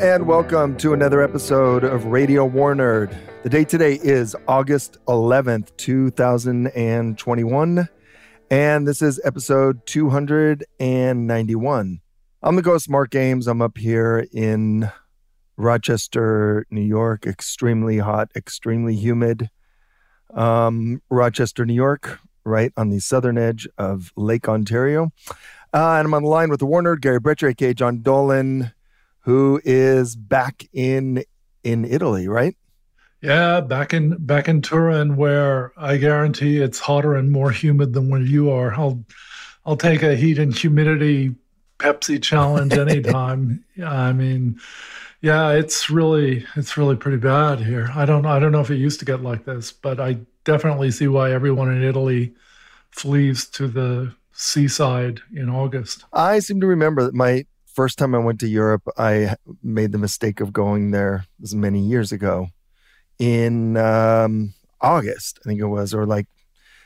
and welcome to another episode of Radio War Nerd. The date today is August 11th, 2021, and this is episode 291. I'm the Ghost Mark Ames. I'm up here in Rochester, New York. Extremely hot, extremely humid. Rochester, New York, right on the southern edge of Lake Ontario. And I'm on the line with the War Nerd, Gary Bretcher, aka John Dolan, who is back in Italy, right? Yeah, back in Turin, where I guarantee it's hotter and more humid than where you are. I'll take a heat and humidity Pepsi challenge anytime. I mean, yeah, it's really pretty bad here. I don't know if it used to get like this, but I definitely see why everyone in Italy flees to the seaside in August. I seem to remember that my first time I went to Europe, I made the mistake of going there as many years ago in August, I think it was, or like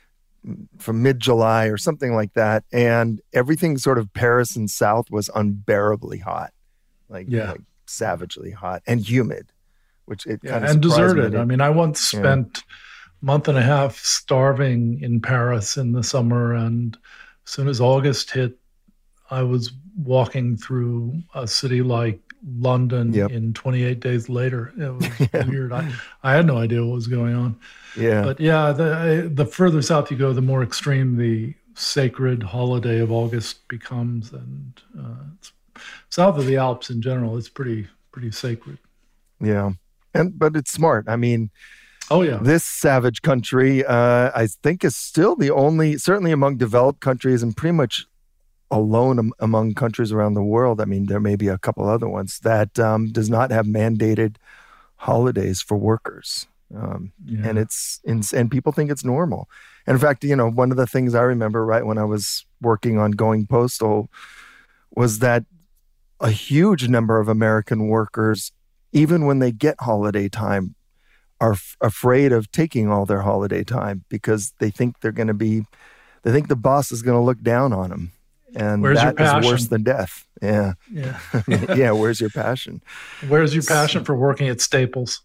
from mid-July or something like that. And everything sort of Paris and South was unbearably hot, like savagely hot and humid, which it kind of and deserted. I mean, I once spent a month and a half starving in Paris in the summer, and as soon as August hit, I was walking through a city like London in 28 days later. It was weird. I had no idea what was going on. Yeah. But yeah, the further south you go, the more extreme the sacred holiday of August becomes. And it's south of the Alps in general, it's pretty sacred. Yeah. But it's smart. I mean, this savage country, I think, is still the only, certainly among developed countries and pretty much alone among countries around the world. I mean, there may be a couple other ones that does not have mandated holidays for workers. And and people think it's normal. And in fact, one of the things I remember right when I was working on Going Postal was that a huge number of American workers, even when they get holiday time, are afraid of taking all their holiday time because they think they think the boss is going to look down on them. And that is worse than death. Yeah. Yeah. Yeah. Where's your passion? Where's your passion for working at Staples?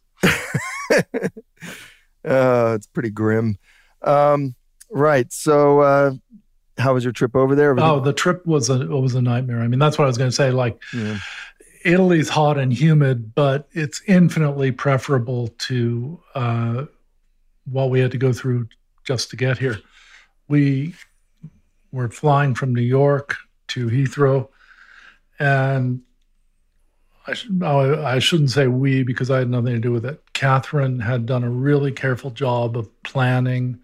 It's pretty grim. Right. So, how was your trip over there? The trip was a nightmare. I mean, that's what I was going to say. Italy's hot and humid, but it's infinitely preferable to what we had to go through just to get here. We're flying from New York to Heathrow, and I shouldn't say we because I had nothing to do with it. Catherine had done a really careful job of planning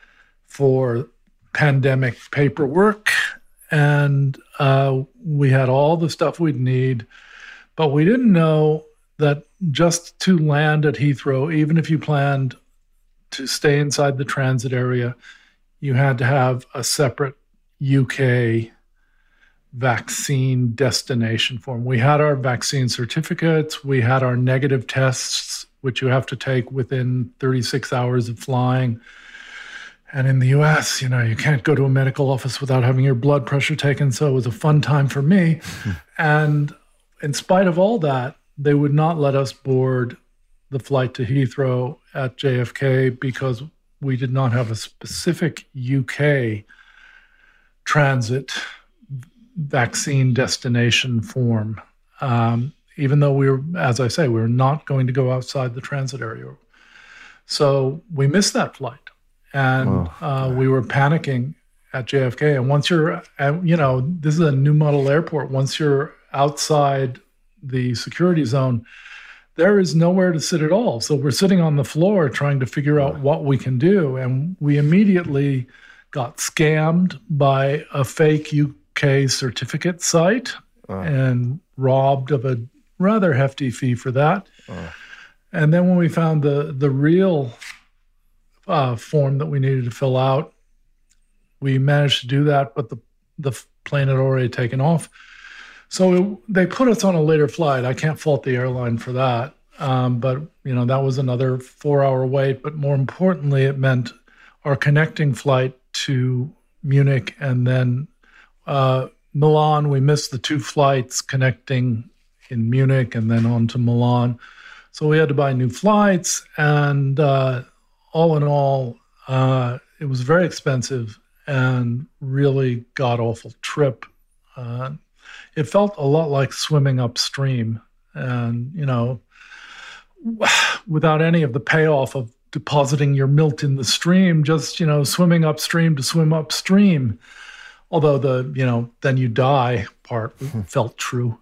for pandemic paperwork, and we had all the stuff we'd need, but we didn't know that just to land at Heathrow, even if you planned to stay inside the transit area, you had to have a separate UK vaccine destination form. We had our vaccine certificates. We had our negative tests, which you have to take within 36 hours of flying. And in the US, you can't go to a medical office without having your blood pressure taken. So it was a fun time for me. And in spite of all that, they would not let us board the flight to Heathrow at JFK because we did not have a specific UK transit vaccine destination form, even though we were not going to go outside the transit area. So we missed that flight, and we were panicking at JFK. And once you're, this is a new model airport. Once you're outside the security zone, there is nowhere to sit at all. So we're sitting on the floor trying to figure out what we can do. And we immediately got scammed by a fake UK certificate site and robbed of a rather hefty fee for that. And then when we found the real form that we needed to fill out, we managed to do that, but the plane had already taken off. So they put us on a later flight. I can't fault the airline for that. But, that was another 4-hour wait. But more importantly, it meant our connecting flight to Munich and then Milan. We missed the two flights connecting in Munich and then on to Milan. So we had to buy new flights, and all in all, it was very expensive and really god-awful trip. It felt a lot like swimming upstream, and, without any of the payoff of depositing your milt in the stream, just, swimming upstream to swim upstream. Although the, then you die part felt true.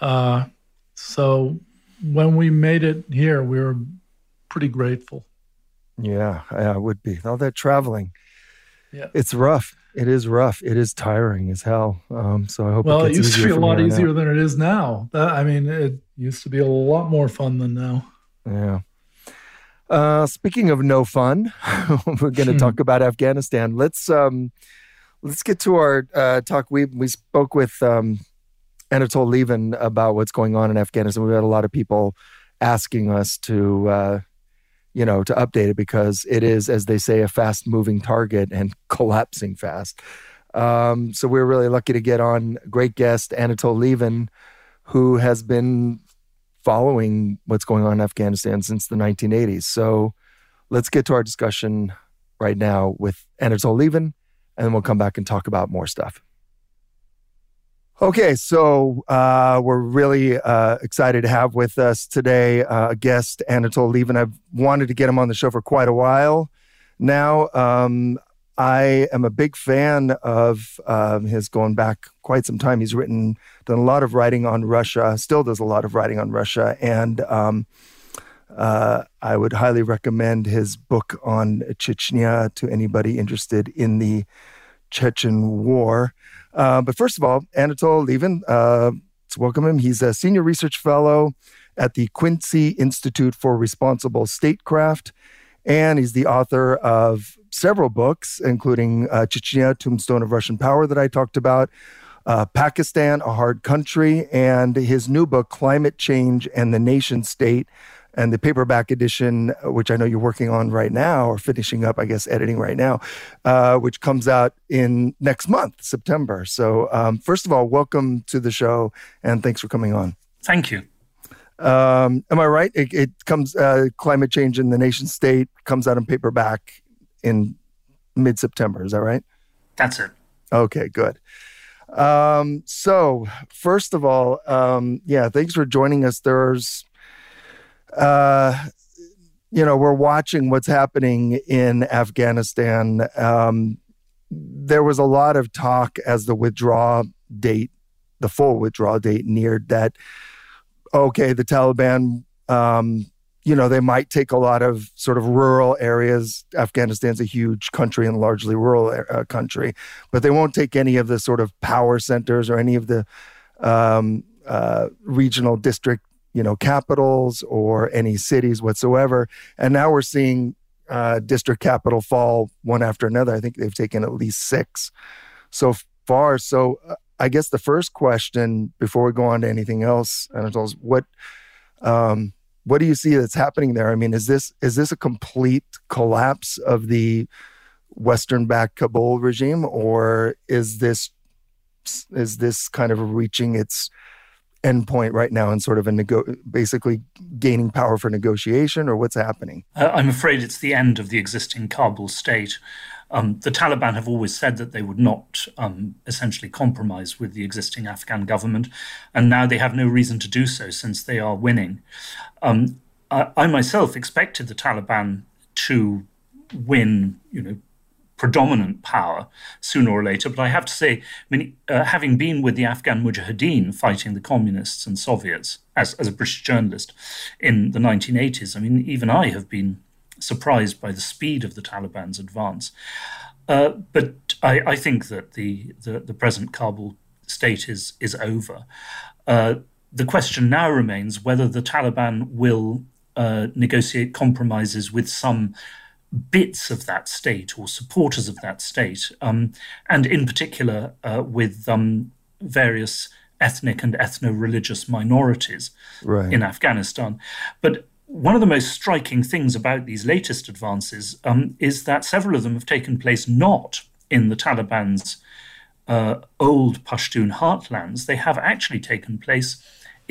So when we made it here, we were pretty grateful. Yeah, I would be. All that traveling. Yeah. It's rough. It is rough. It is tiring as hell. So I hope it used to be a lot easier than it is now. It used to be a lot more fun than now. Yeah. Speaking of no fun, we're going to talk about Afghanistan. Let's get to our talk. We spoke with Anatol Lieven about what's going on in Afghanistan. We've had a lot of people asking us to update it because it is, as they say, a fast-moving target and collapsing fast. So we're really lucky to get on a great guest, Anatol Lieven, who has been following what's going on in Afghanistan since the 1980s. So let's get to our discussion right now with Anatol Lieven, and then we'll come back and talk about more stuff. Okay, so we're really excited to have with us today a guest, Anatol Lieven. I've wanted to get him on the show for quite a while now. I am a big fan of his, going back quite some time. He's done a lot of writing on Russia, still does a lot of writing on Russia, and I would highly recommend his book on Chechnya to anybody interested in the Chechen War. But first of all, Anatol Lieven, let's welcome him. He's a senior research fellow at the Quincy Institute for Responsible Statecraft, and he's the author of several books, including Chechnya, Tombstone of Russian Power that I talked about, Pakistan, A Hard Country, and his new book, Climate Change and the Nation State, and the paperback edition, which I know you're working on right now, or finishing up, I guess, editing right now, which comes out in next month, September. So first of all, welcome to the show, and thanks for coming on. Thank you. Am I right? It comes, Climate Change in the Nation State comes out in paperback in mid-September. Is that right? That's it. Okay, good. So first of all, thanks for joining us. There's... we're watching what's happening in Afghanistan. There was a lot of talk as the full withdrawal date neared that, okay, the Taliban, they might take a lot of sort of rural areas. Afghanistan's a huge country and largely rural country, but they won't take any of the sort of power centers or any of the regional district capitals or any cities whatsoever. And now we're seeing district capital fall one after another. I think they've taken at least 6 so far. So I guess the first question before we go on to anything else, Anatol, is what do you see that's happening there? I mean, is this a complete collapse of the Western-backed Kabul regime, or is this kind of reaching its endpoint right now and sort of basically gaining power for negotiation, or what's happening? I'm afraid it's the end of the existing Kabul state. The Taliban have always said that they would not essentially compromise with the existing Afghan government, and now they have no reason to do so since they are winning. I myself expected the Taliban to win, predominant power sooner or later. But I have to say, having been with the Afghan Mujahideen fighting the communists and Soviets as a British journalist in the 1980s, even I have been surprised by the speed of the Taliban's advance. But I think that the present Kabul state is over. The question now remains whether the Taliban will negotiate compromises with some bits of that state or supporters of that state, and in particular with various ethnic and ethno-religious minorities in Afghanistan. But one of the most striking things about these latest advances is that several of them have taken place not in the Taliban's old Pashtun heartlands. They have actually taken place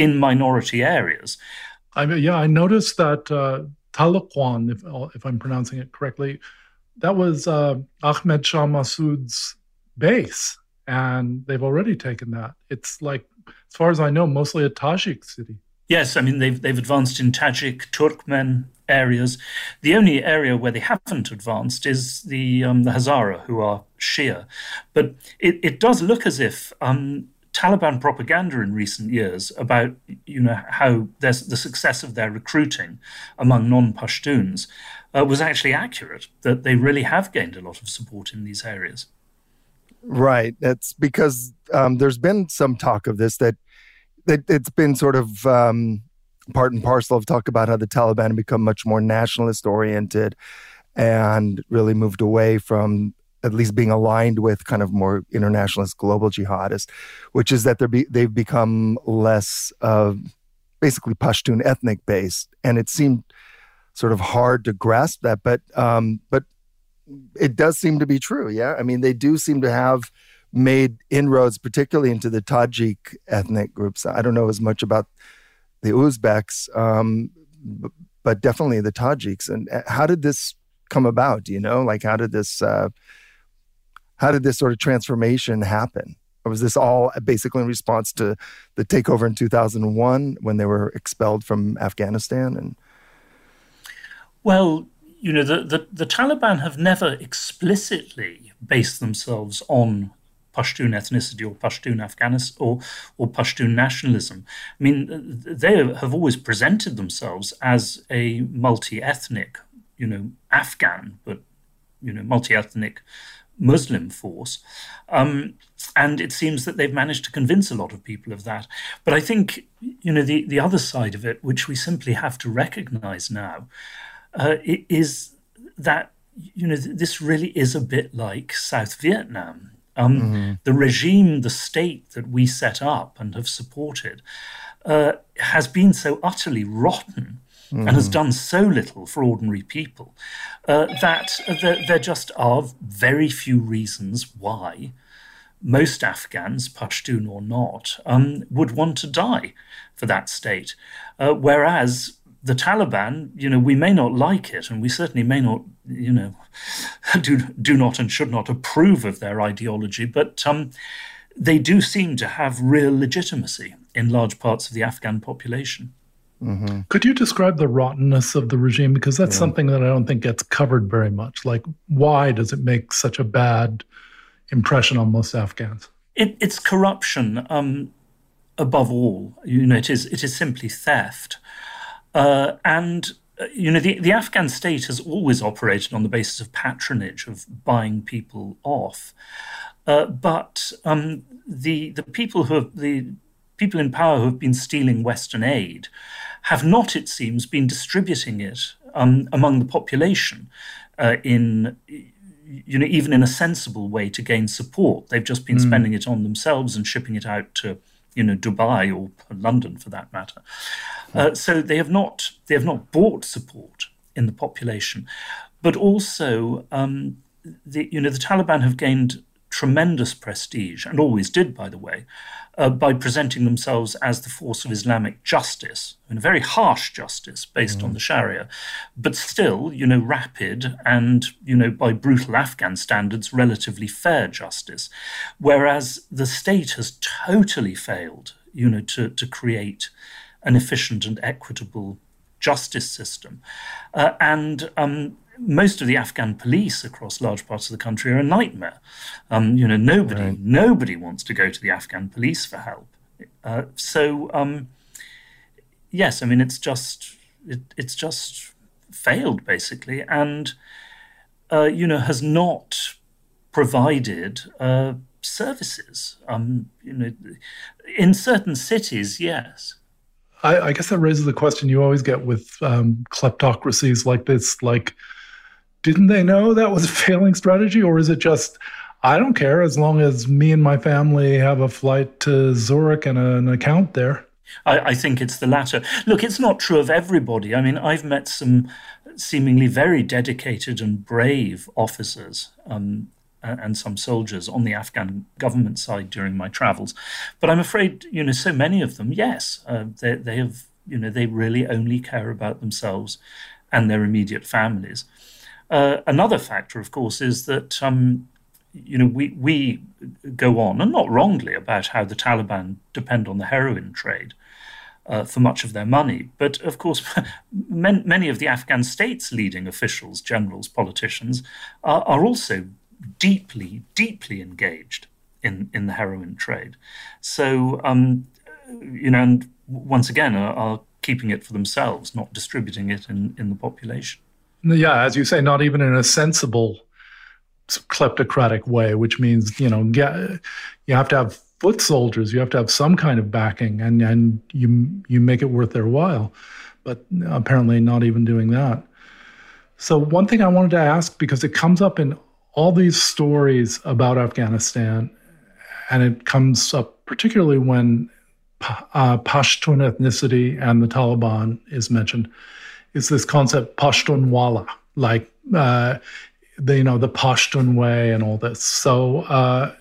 in minority areas. I noticed that Tahloquan, if I'm pronouncing it correctly, that was Ahmed Shah Massoud's base, and they've already taken that. It's like, as far as I know, mostly a Tajik city. Yes, I mean, they've advanced in Tajik, Turkmen areas. The only area where they haven't advanced is the Hazara, who are Shia. But it does look as if Taliban propaganda in recent years about how the success of their recruiting among non-Pashtuns was actually accurate, that they really have gained a lot of support in these areas. Right. That's because there's been some talk of this, that it's been sort of part and parcel of talk about how the Taliban have become much more nationalist oriented and really moved away from at least being aligned with kind of more internationalist global jihadists, which is that they've become less basically Pashtun ethnic based. And it seemed sort of hard to grasp that, but it does seem to be true. Yeah. I mean, they do seem to have made inroads, particularly into the Tajik ethnic groups. I don't know as much about the Uzbeks, but definitely the Tajiks. And how did this come about? Do you know? Like, how did this sort of transformation happen? Or was this all basically in response to the takeover in 2001 when they were expelled from Afghanistan? Well, the Taliban have never explicitly based themselves on Pashtun ethnicity or Pashtun Afghanistan or Pashtun nationalism. I mean, they have always presented themselves as a multi-ethnic, Afghan, but, multi-ethnic Muslim force. And it seems that they've managed to convince a lot of people of that. But I think, the other side of it, which we simply have to recognize now, is that, this really is a bit like South Vietnam. The regime, the state that we set up and have supported, has been so utterly rotten and has done so little for ordinary people that there just are very few reasons why most Afghans, Pashtun or not, would want to die for that state. Whereas the Taliban, we may not like it, and we certainly may not, do not and should not approve of their ideology, but they do seem to have real legitimacy in large parts of the Afghan population. Mm-hmm. Could you describe the rottenness of the regime? Because that's something that I don't think gets covered very much. Like, why does it make such a bad impression on most Afghans? It's corruption, above all. It is simply theft. And the Afghan state has always operated on the basis of patronage, of buying people off. But the people in power who have been stealing Western aid have not, it seems, been distributing it among the population in even in a sensible way to gain support. They've just been spending it on themselves and shipping it out to Dubai or London, for that matter. So they have not bought support in the population, but also the Taliban have gained tremendous prestige, and always did, by the way, by presenting themselves as the force of Islamic justice, and a very harsh justice based on the Sharia, but still, rapid and, by brutal Afghan standards, relatively fair justice. Whereas the state has totally failed, to create an efficient and equitable justice system. Most of the Afghan police across large parts of the country are a nightmare. Nobody wants to go to the Afghan police for help. Yes, I mean, it's just failed, basically, and has not provided services. In certain cities, yes. I guess that raises the question you always get with kleptocracies like this, like, didn't they know that was a failing strategy? Or is it just, I don't care as long as me and my family have a flight to Zurich and an account there? I think it's the latter. Look, it's not true of everybody. I mean, I've met some seemingly very dedicated and brave officers and some soldiers on the Afghan government side during my travels. But I'm afraid, so many of them, yes, they have, they really only care about themselves and their immediate families. Another factor, of course, is that we go on, and not wrongly, about how the Taliban depend on the heroin trade for much of their money. But of course, many of the Afghan state's leading officials, generals, politicians, are also deeply, deeply engaged in the heroin trade. So, and once again, are keeping it for themselves, not distributing it in the population. Yeah, as you say, not even in a sensible kleptocratic way, which means, you have to have foot soldiers, you have to have some kind of backing, and you make it worth their while. But apparently not even doing that. So one thing I wanted to ask, because it comes up in all these stories about Afghanistan, and it comes up particularly when Pashtun ethnicity and the Taliban is mentioned, is this concept Pashtunwala, like the Pashtun way and all this. So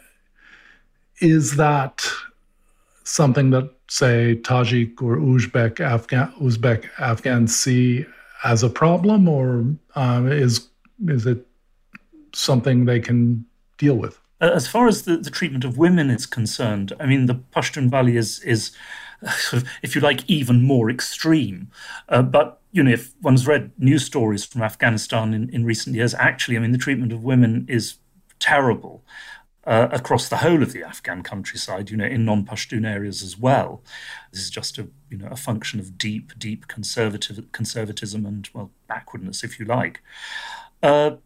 is that something that, say, Tajik or Uzbek Afghans see as a problem, or is it something they can deal with? As far as the treatment of women is concerned, I mean, the Pashtun Valley is sort of, if you like, even more extreme. But, if one's read news stories from Afghanistan in recent years, actually, I mean, the treatment of women is terrible across the whole of the Afghan countryside, in non-Pashtun areas as well. This is just a function of deep, deep conservatism and, well, backwardness, if you like. But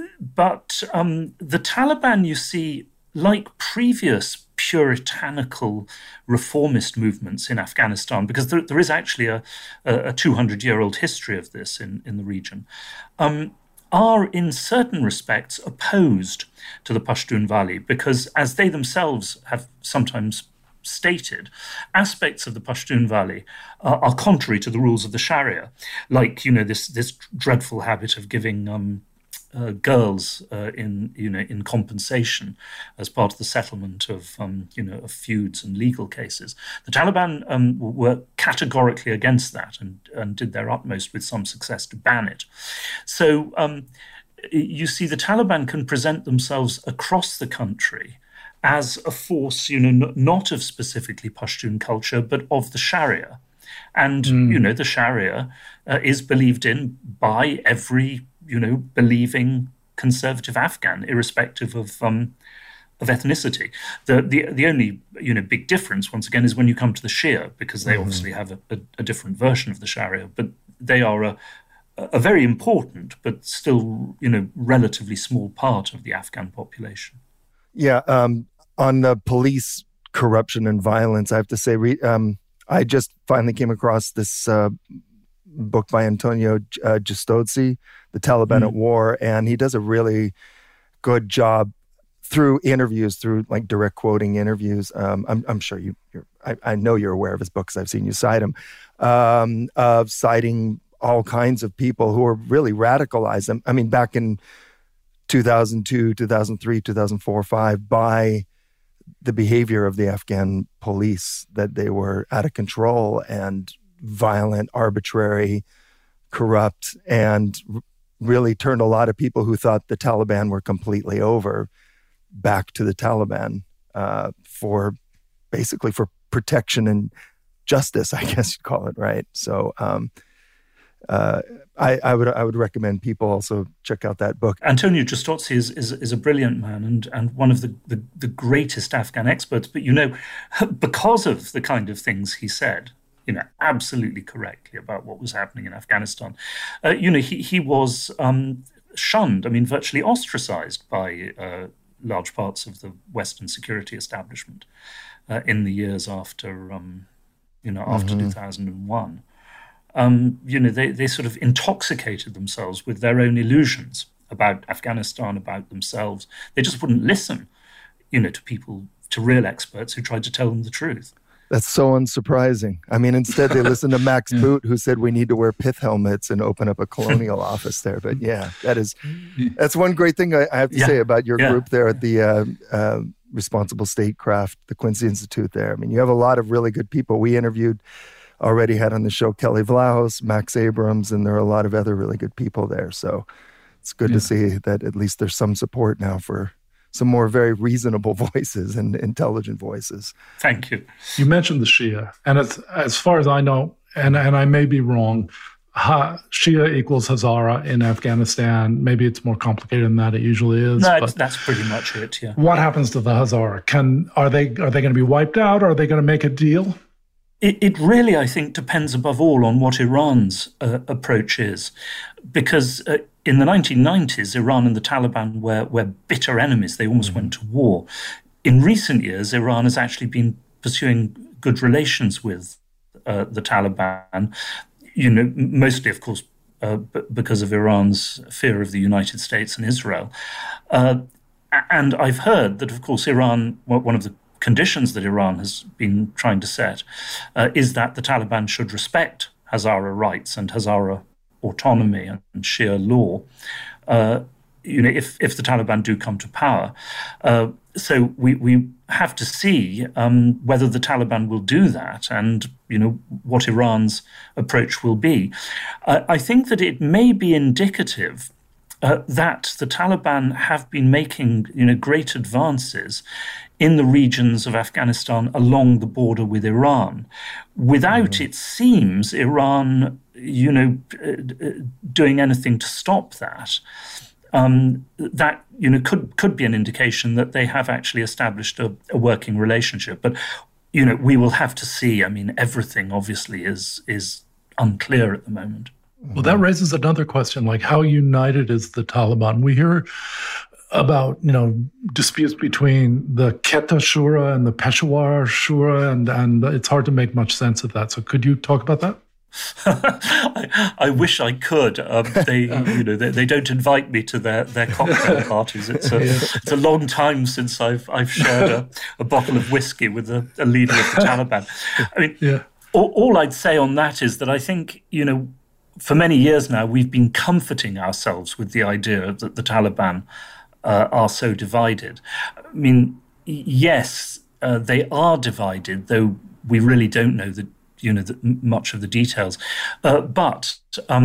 the Taliban, you see, like previous puritanical reformist movements in Afghanistan, because there is actually a 200-year-old history of this in the region, are in certain respects opposed to the Pashtun Valley, because, as they themselves have sometimes stated, aspects of the Pashtun Valley are contrary to the rules of the Sharia, like this dreadful habit of giving girls in compensation as part of the settlement of of feuds and legal cases. The Taliban were categorically against that and did their utmost with some success to ban it. So you see, the Taliban can present themselves across the country as a force, not of specifically Pashtun culture, but of the Sharia. And, the Sharia is believed in by every, believing conservative Afghan, irrespective of ethnicity. The only, big difference, once again, is when you come to the Shia, because they obviously have a different version of the Sharia, but they are a very important, but still, relatively small part of the Afghan population. Yeah. On the police corruption and violence, I have to say, I just finally came across this book by Antonio Giustozzi, The Taliban at War, and he does a really good job through interviews, through like direct quoting interviews. I'm sure I know you're aware of his books. I've seen you cite him, of citing all kinds of people who were really radicalized. I mean, back in 2002, 2003, 2004, 2005, by the behavior of the Afghan police, that they were out of control and violent, arbitrary, corrupt, and really turned a lot of people who thought the Taliban were completely over back to the Taliban for protection and justice, I guess you'd call it, right? So I would recommend people also check out that book. Antonio Giustozzi is a brilliant man and one of the greatest Afghan experts. But because of the kind of things he said, absolutely correctly about what was happening in Afghanistan, he was shunned. I mean, virtually ostracized by large parts of the Western security establishment in the years after 2001. They sort of intoxicated themselves with their own illusions about Afghanistan, about themselves. They just wouldn't listen, to people, to real experts who tried to tell them the truth. That's so unsurprising. I mean, instead they listened to Max Boot, who said we need to wear pith helmets and open up a colonial office there. But yeah, that's one great thing I have to say about your group there at the Responsible Statecraft, the Quincy Institute there. I mean, you have a lot of really good people. We already had on the show Kelly Vlahos, Max Abrams, and there are a lot of other really good people there. So it's good to see that at least there's some support now for some more very reasonable voices and intelligent voices. Thank you. You mentioned the Shia, and as far as I know, and I may be wrong, Shia equals Hazara in Afghanistan. Maybe it's more complicated than that. It usually is. No, that's pretty much it. Yeah. What happens to the Hazara? Are they going to be wiped out? Or are they going to make a deal? It really, I think, depends above all on what Iran's approach is, because in the 1990s, Iran and the Taliban were bitter enemies. They almost went to war. In recent years, Iran has actually been pursuing good relations with the Taliban, mostly, of course, because of Iran's fear of the United States and Israel. And I've heard that, of course, Iran, one of the conditions that Iran has been trying to set is that the Taliban should respect Hazara rights and Hazara autonomy and Shia law, if the Taliban do come to power. So we have to see whether the Taliban will do that and, what Iran's approach will be. I think that it may be indicative that the Taliban have been making, great advances in the regions of Afghanistan along the border with Iran, without, it seems, Iran, doing anything to stop that. That could be an indication that they have actually established a working relationship. But we will have to see. I mean, everything obviously is unclear at the moment. Well, that raises another question, like how united is the Taliban? We hear about, disputes between the Quetta Shura and the Peshawar Shura, and it's hard to make much sense of that. So could you talk about that? I wish I could. They don't invite me to their cocktail parties. It's a long time since I've shared a bottle of whiskey with a leader of the Taliban. I mean, all I'd say on that is that I think, for many years now, we've been comforting ourselves with the idea that the Taliban are so divided. I mean, yes, they are divided, though we really don't know much of the details. But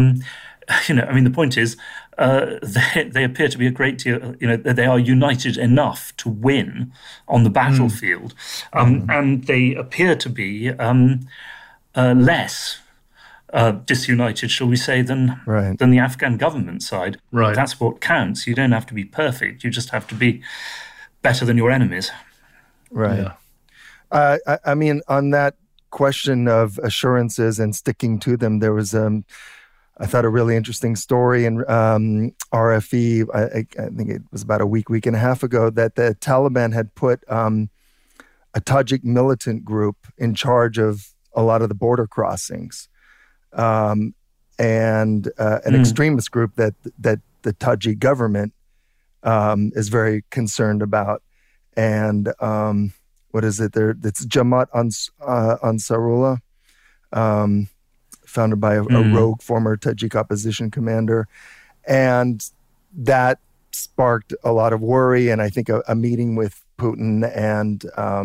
the point is, they appear to be a great deal. They are united enough to win on the battlefield, and they appear to be less disunited, shall we say, than the Afghan government side. Right. That's what counts. You don't have to be perfect. You just have to be better than your enemies. Right. Yeah. I mean, on that question of assurances and sticking to them, there was, I thought, a really interesting story in RFE, I think it was about a week and a half ago, that the Taliban had put a Tajik militant group in charge of a lot of the border crossings. And an extremist group that the Tajik government is very concerned about. And what is it? It's Jamaat Ansarullah, founded by a rogue former Tajik opposition commander. And that sparked a lot of worry, and I think a meeting with Putin and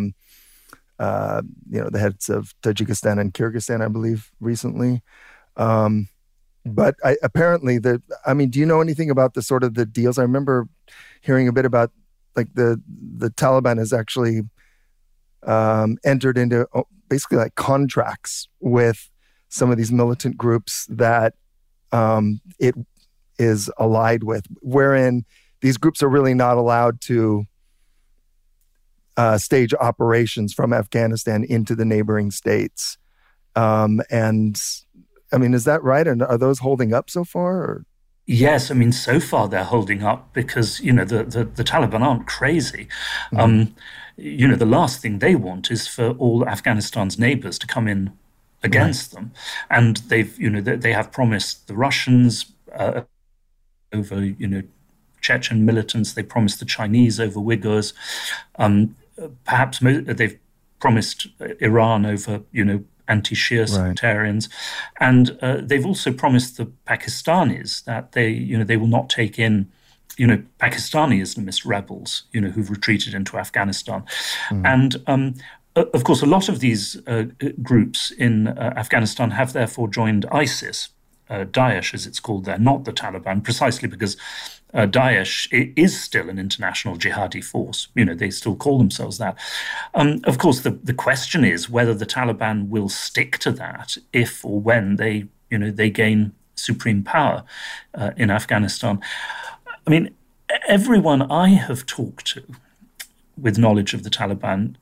the heads of Tajikistan and Kyrgyzstan, I believe, recently. But apparently, do you know anything about the sort of the deals? I remember hearing a bit about, like, the Taliban has actually entered into basically like contracts with some of these militant groups that it is allied with, wherein these groups are really not allowed to stage operations from Afghanistan into the neighboring states. And I mean, is that right? And are those holding up so far? Or? Yes, I mean, so far they're holding up because, the Taliban aren't crazy. The last thing they want is for all Afghanistan's neighbors to come in against them. And they have promised the Russians over, Chechen militants. They promised the Chinese over Uyghurs. Perhaps they've promised Iran over, anti-Shia sectarians, and they've also promised the Pakistanis that they will not take in, Pakistani Islamist rebels, who've retreated into Afghanistan, and of course, a lot of these groups in Afghanistan have therefore joined ISIS, Daesh as it's called there, not the Taliban, precisely because Daesh is still an international jihadi force. They still call themselves that. Of course, the question is whether the Taliban will stick to that if or when they gain supreme power in Afghanistan. I mean, everyone I have talked to with knowledge of the Taliban,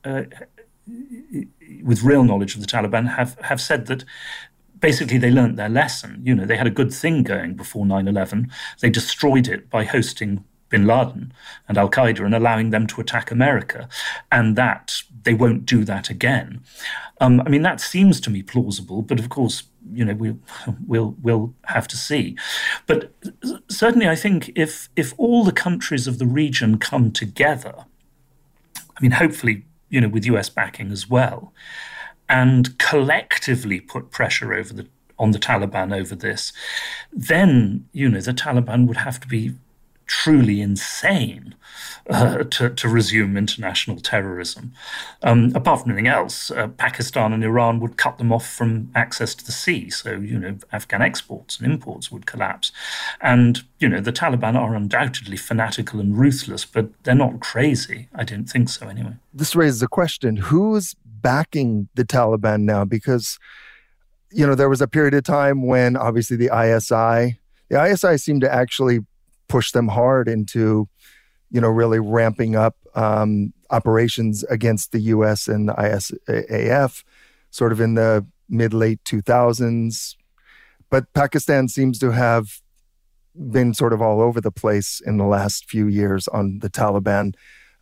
with real knowledge of the Taliban, have said that basically they learnt their lesson. They had a good thing going before 9/11. They destroyed it by hosting bin Laden and Al-Qaeda and allowing them to attack America, and that they won't do that again. That seems to me plausible, but of course, we'll have to see. But certainly I think if all the countries of the region come together, hopefully, with US backing as well, and collectively put pressure on the Taliban over this, then, the Taliban would have to be truly insane to resume international terrorism. Apart from anything else, Pakistan and Iran would cut them off from access to the sea. So, Afghan exports and imports would collapse. And, the Taliban are undoubtedly fanatical and ruthless, but they're not crazy. I don't think so anyway. This raises a question. Who's backing the Taliban now? Because, there was a period of time when obviously the ISI seemed to actually push them hard into, really ramping up operations against the U.S. and the ISAF sort of in the mid-late 2000s. But Pakistan seems to have been sort of all over the place in the last few years on the Taliban.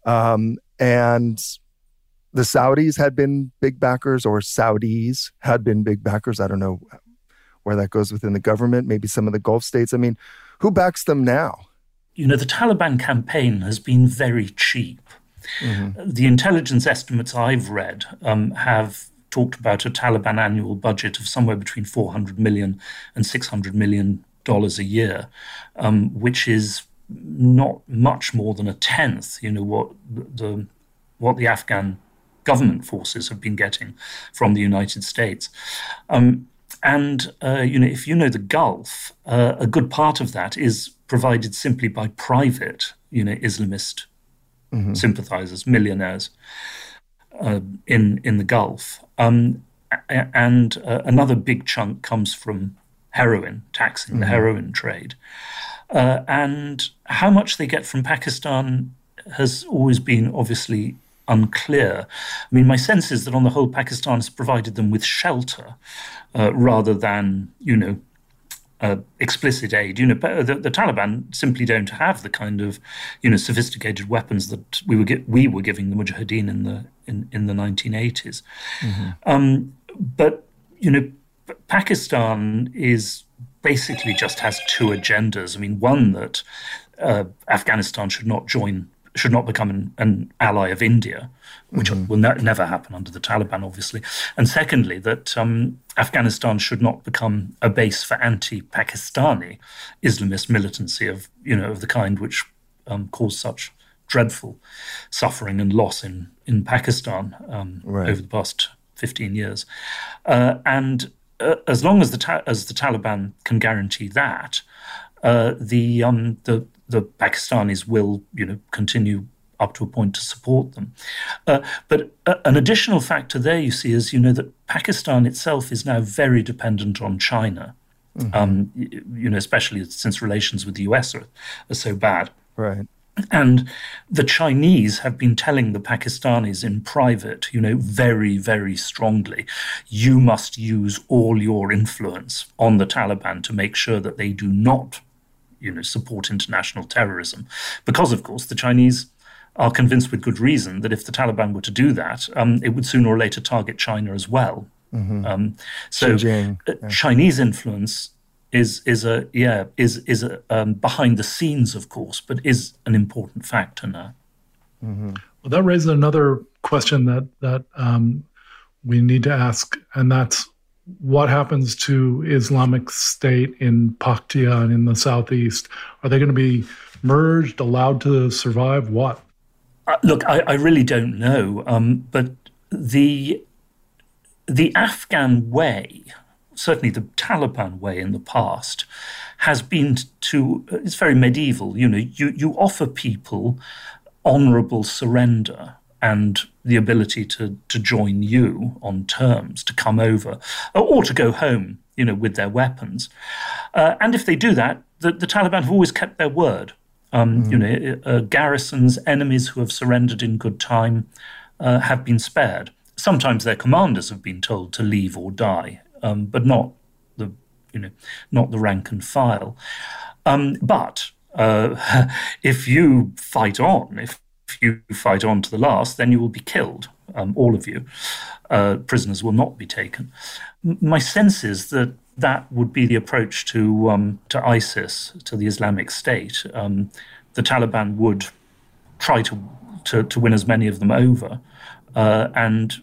And the Saudis had been big backers, or Saudis had been big backers. I don't know where that goes within the government, maybe some of the Gulf states. Who backs them now? The Taliban campaign has been very cheap. The intelligence estimates I've read have talked about a Taliban annual budget of somewhere between $400 million and $600 million a year, which is not much more than a tenth, what the Afghan government forces have been getting from the United States. If the Gulf, a good part of that is provided simply by private, Islamist sympathizers, millionaires in the Gulf. And another big chunk comes from heroin, taxing the heroin trade. And how much they get from Pakistan has always been obviously unclear. My sense is that on the whole, Pakistan has provided them with shelter rather than, explicit aid. The Taliban simply don't have the kind of, sophisticated weapons that we were giving the Mujahideen in the 1980s. But Pakistan is basically just has two agendas. One that Afghanistan should not become an ally of India, which will never happen under the Taliban, obviously. And secondly, that Afghanistan should not become a base for anti-Pakistani Islamist militancy of the kind which caused such dreadful suffering and loss in Pakistan over the past 15 years. And as long as the Taliban can guarantee that, the Pakistanis will, continue up to a point to support them. But an additional factor there, you see, is, that Pakistan itself is now very dependent on China, especially since relations with the US are so bad. Right. And the Chinese have been telling the Pakistanis in private, very, very strongly, you must use all your influence on the Taliban to make sure that they do not support international terrorism. Because, of course, the Chinese are convinced with good reason that if the Taliban were to do that, it would sooner or later target China as well. Chinese influence is behind the scenes, of course, but is an important factor now. Well, that raises another question that we need to ask, and that's what happens to Islamic State in Paktia and in the southeast? Are they going to be merged, allowed to survive? What? Look, I really don't know, but the Afghan way, certainly the Taliban way in the past, has been it's very medieval. You offer people honourable surrender and the ability to join you on terms, to come over, or to go home, with their weapons. And if they do that, the Taliban have always kept their word. Garrisons, enemies who have surrendered in good time have been spared. Sometimes their commanders have been told to leave or die, but not the rank and file. But if you fight on, if you fight on to the last, then you will be killed, all of you. Prisoners will not be taken. My sense is that would be the approach to ISIS, to the Islamic State. The Taliban would try to win as many of them over, but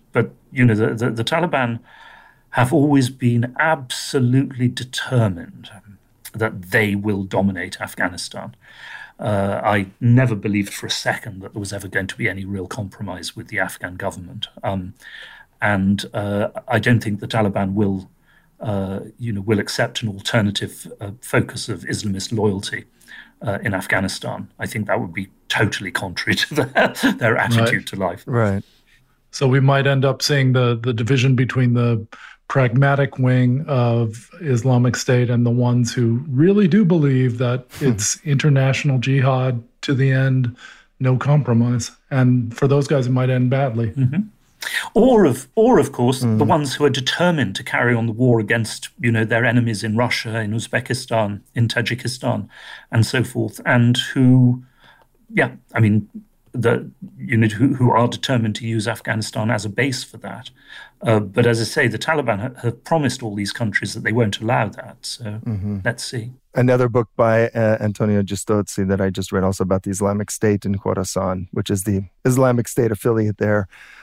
the Taliban have always been absolutely determined that they will dominate Afghanistan. I never believed for a second that there was ever going to be any real compromise with the Afghan government. And I don't think the Taliban will accept an alternative focus of Islamist loyalty in Afghanistan. I think that would be totally contrary to their attitude to life. Right. So we might end up seeing the division between the pragmatic wing of Islamic State and the ones who really do believe that it's international jihad to the end, no compromise. And for those guys, it might end badly. Mm-hmm. Or of course, the ones who are determined to carry on the war against, their enemies in Russia, in Uzbekistan, in Tajikistan, and so forth, and who who are determined to use Afghanistan as a base for that. But as I say, the Taliban have promised all these countries that they won't allow that. So let's see. Another book by Antonio Giustozzi that I just read also about the Islamic State in Khorasan, which is the Islamic State affiliate there,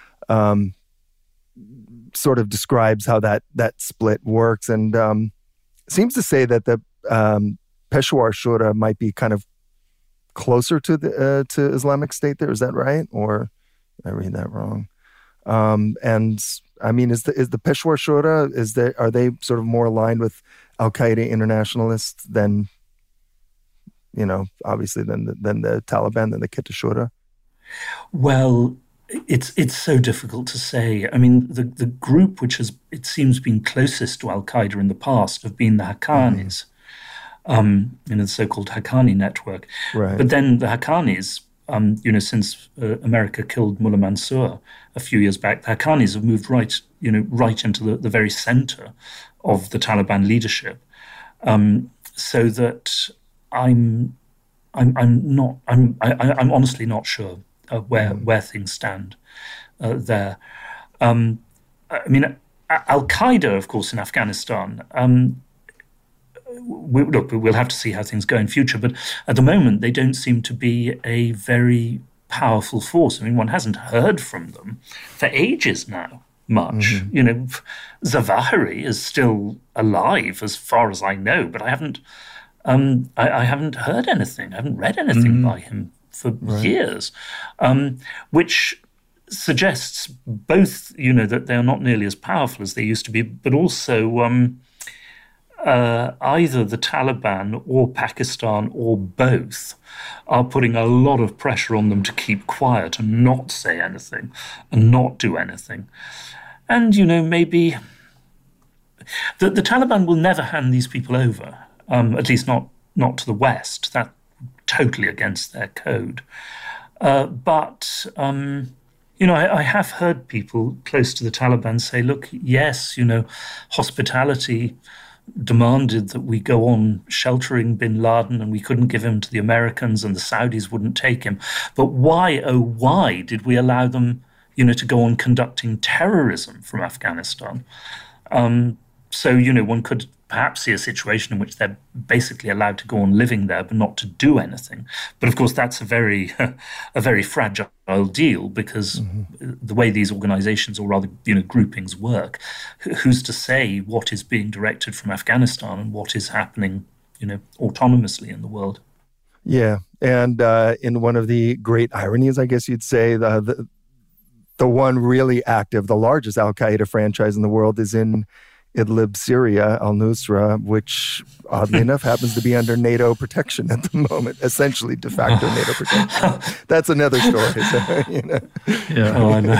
sort of describes how that split works, and seems to say that the Peshawar Shura might be kind of closer to the to Islamic State there. Is that right, or did I read that wrong? And I mean, is the Peshawar Shura, are they sort of more aligned with Al Qaeda internationalists than, obviously than the Taliban, than the Quetta Shura? Well, it's so difficult to say. I mean, the group which has, it seems, been closest to Al Qaeda in the past have been the Haqqanis. The so-called Haqqani network. Right. But then the Haqqanis, since America killed Mullah Mansour a few years back, the Haqqanis have moved right into the very center of the Taliban leadership. So that I'm honestly not sure where things stand there. Al Qaeda, of course, in Afghanistan. We'll have to see how things go in future, but at the moment they don't seem to be a very powerful force. I mean, one hasn't heard from them for ages now, much. Zawahiri is still alive as far as I know, but I haven't heard anything. I haven't read anything by him for years, which suggests both, that they are not nearly as powerful as they used to be, but also either the Taliban or Pakistan or both are putting a lot of pressure on them to keep quiet and not say anything and not do anything. And, maybe the Taliban will never hand these people over, at least not to the West. That's totally against their code. But I have heard people close to the Taliban say, look, yes, hospitality demanded that we go on sheltering bin Laden, and we couldn't give him to the Americans, and the Saudis wouldn't take him. But why, oh why, did we allow them, to go on conducting terrorism from Afghanistan? So, one could perhaps see a situation in which they're basically allowed to go on living there, but not to do anything. But of course, that's a very fragile deal, because the way these organizations, or rather, groupings work, who's to say what is being directed from Afghanistan and what is happening, autonomously in the world? Yeah. And in one of the great ironies, I guess you'd say, the one really active, the largest al-Qaeda franchise in the world is in Idlib, Syria, al-Nusra, which oddly enough happens to be under NATO protection at the moment, essentially de facto NATO protection. That's another story. So, Yeah, I know.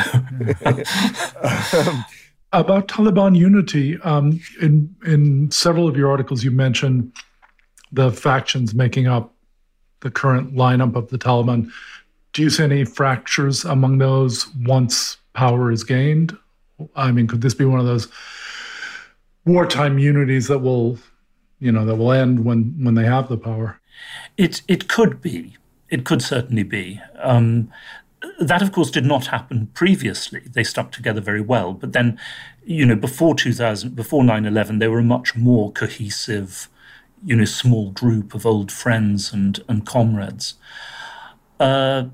About Taliban unity, in several of your articles, you mentioned the factions making up the current lineup of the Taliban. Do you see any fractures among those once power is gained? I mean, could this be one of those wartime unities that will end when they have the power? It could be. It could certainly be. That, of course, did not happen previously. They stuck together very well. But then, before 9/11, they were a much more cohesive, small group of old friends and comrades. I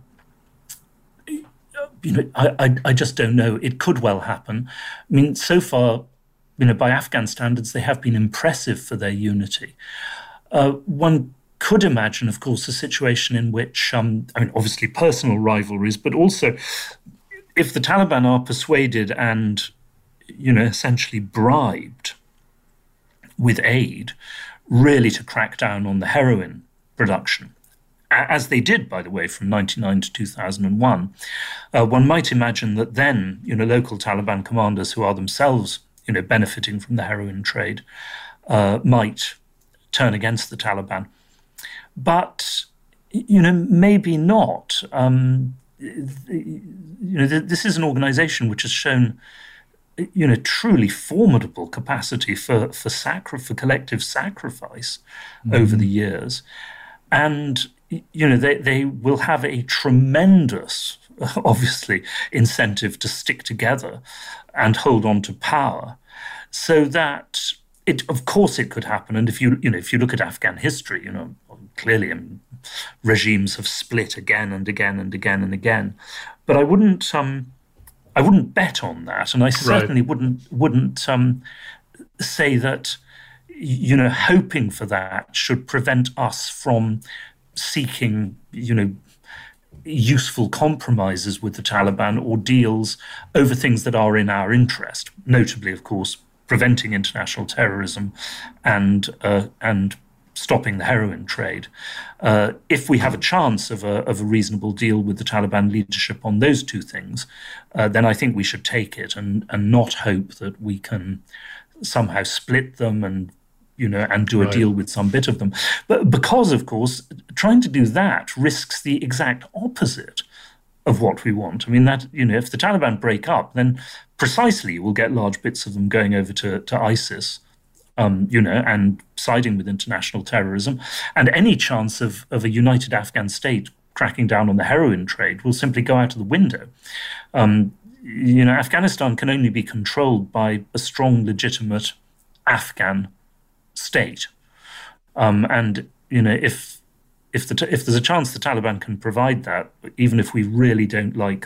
just don't know. It could well happen. I mean, so far, by Afghan standards, they have been impressive for their unity. One could imagine, of course, a situation in which, obviously personal rivalries, but also if the Taliban are persuaded and, essentially bribed with aid, really to crack down on the heroin production, as they did, by the way, from 1999 to 2001, one might imagine that then, local Taliban commanders who are themselves, benefiting from the heroin trade, might turn against the Taliban. But, maybe not. This is an organization which has shown, truly formidable capacity for collective sacrifice over the years. And, they will have a tremendous, obviously, incentive to stick together and hold on to power, so that of course it could happen. And if you look at Afghan history, clearly regimes have split again and again and again and again. But I wouldn't bet on that, and I certainly wouldn't say that hoping for that should prevent us from seeking useful compromises with the Taliban or deals over things that are in our interest, notably, of course, preventing international terrorism and stopping the heroin trade. If we have a chance of a reasonable deal with the Taliban leadership on those two things, then I think we should take it and not hope that we can somehow split them and do a deal with some bit of them. But because, of course, trying to do that risks the exact opposite of what we want. I mean, that, if the Taliban break up, then precisely we'll get large bits of them going over to ISIS, and siding with international terrorism. And any chance of a united Afghan state cracking down on the heroin trade will simply go out of the window. Afghanistan can only be controlled by a strong, legitimate Afghan state, and if there's a chance the Taliban can provide that, even if we really don't like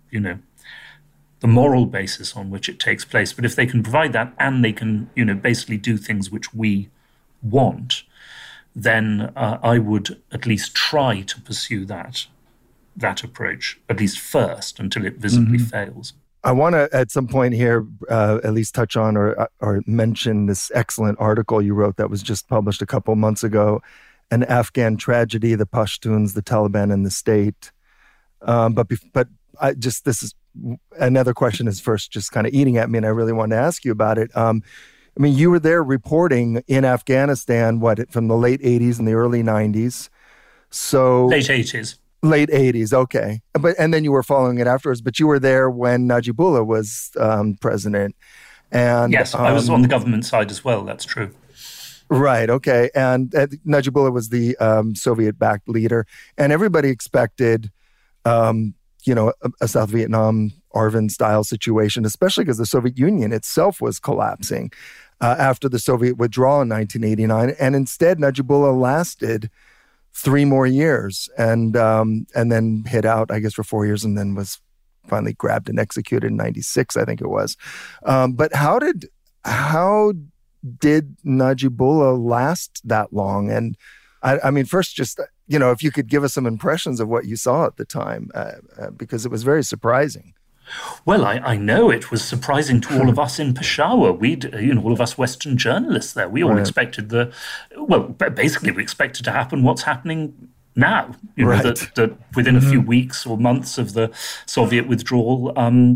the moral basis on which it takes place, but if they can provide that and they can basically do things which we want, then I would at least try to pursue that approach, at least first, until it visibly fails. I want to, at some point here, at least touch on or mention this excellent article you wrote that was just published a couple months ago, An Afghan Tragedy, the Pashtuns, the Taliban, and the State. But this is another question is first just kind of eating at me, and I really wanted to ask you about it. You were there reporting in Afghanistan, from the late 80s and the early 90s. So late 80s. Late 80s, okay. And then you were following it afterwards, but you were there when Najibullah was president. And yes, I was on the government side as well, that's true. Right, okay. And Najibullah was the Soviet-backed leader. And everybody expected, a South Vietnam Arvin-style situation, especially because the Soviet Union itself was collapsing after the Soviet withdrawal in 1989. And instead, Najibullah lasted 3 more years and then hid out, I guess, for 4 years, and then was finally grabbed and executed in 96, I think it was. But how did Najibullah last that long? And I mean, first, just, if you could give us some impressions of what you saw at the time, because it was very surprising. Well, I know it was surprising to all of us in Peshawar. All of us Western journalists there, we all expected basically we expected to happen what's happening now. That within a few weeks or months of the Soviet withdrawal,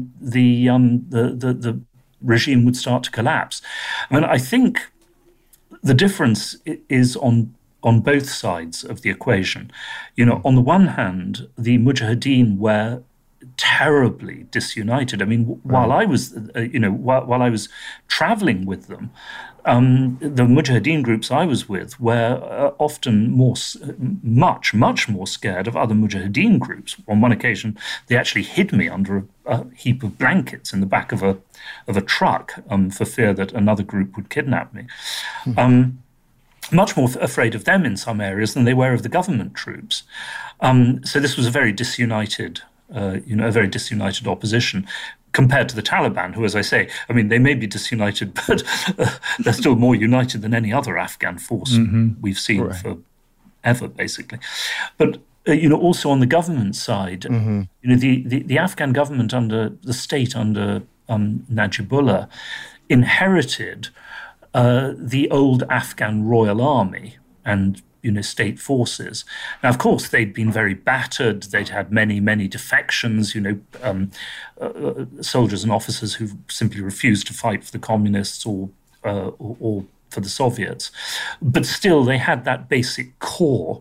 the regime would start to collapse. I mean, I think the difference is on both sides of the equation. On the one hand, the Mujahideen were terribly disunited. I mean, while I was traveling with them, the Mujahideen groups I was with were often much more scared of other Mujahideen groups. On one occasion, they actually hid me under a heap of blankets in the back of a truck for fear that another group would kidnap me. Much more afraid of them in some areas than they were of the government troops. So this was a very disunited opposition compared to the Taliban, who, as I say, I mean, they may be disunited, but they're still more united than any other Afghan force we've seen forever, basically. But, also on the government side, the Afghan government the state under Najibullah inherited the old Afghan Royal Army and state forces. Now, of course, they'd been very battered. They'd had many defections, soldiers and officers who simply refused to fight for the communists or for the Soviets. But still, they had that basic core.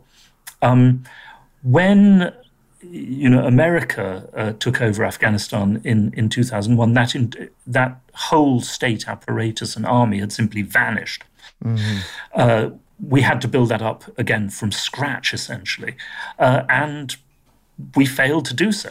When America took over Afghanistan in 2001, that whole state apparatus and army had simply vanished. We had to build that up again from scratch, essentially, and we failed to do so.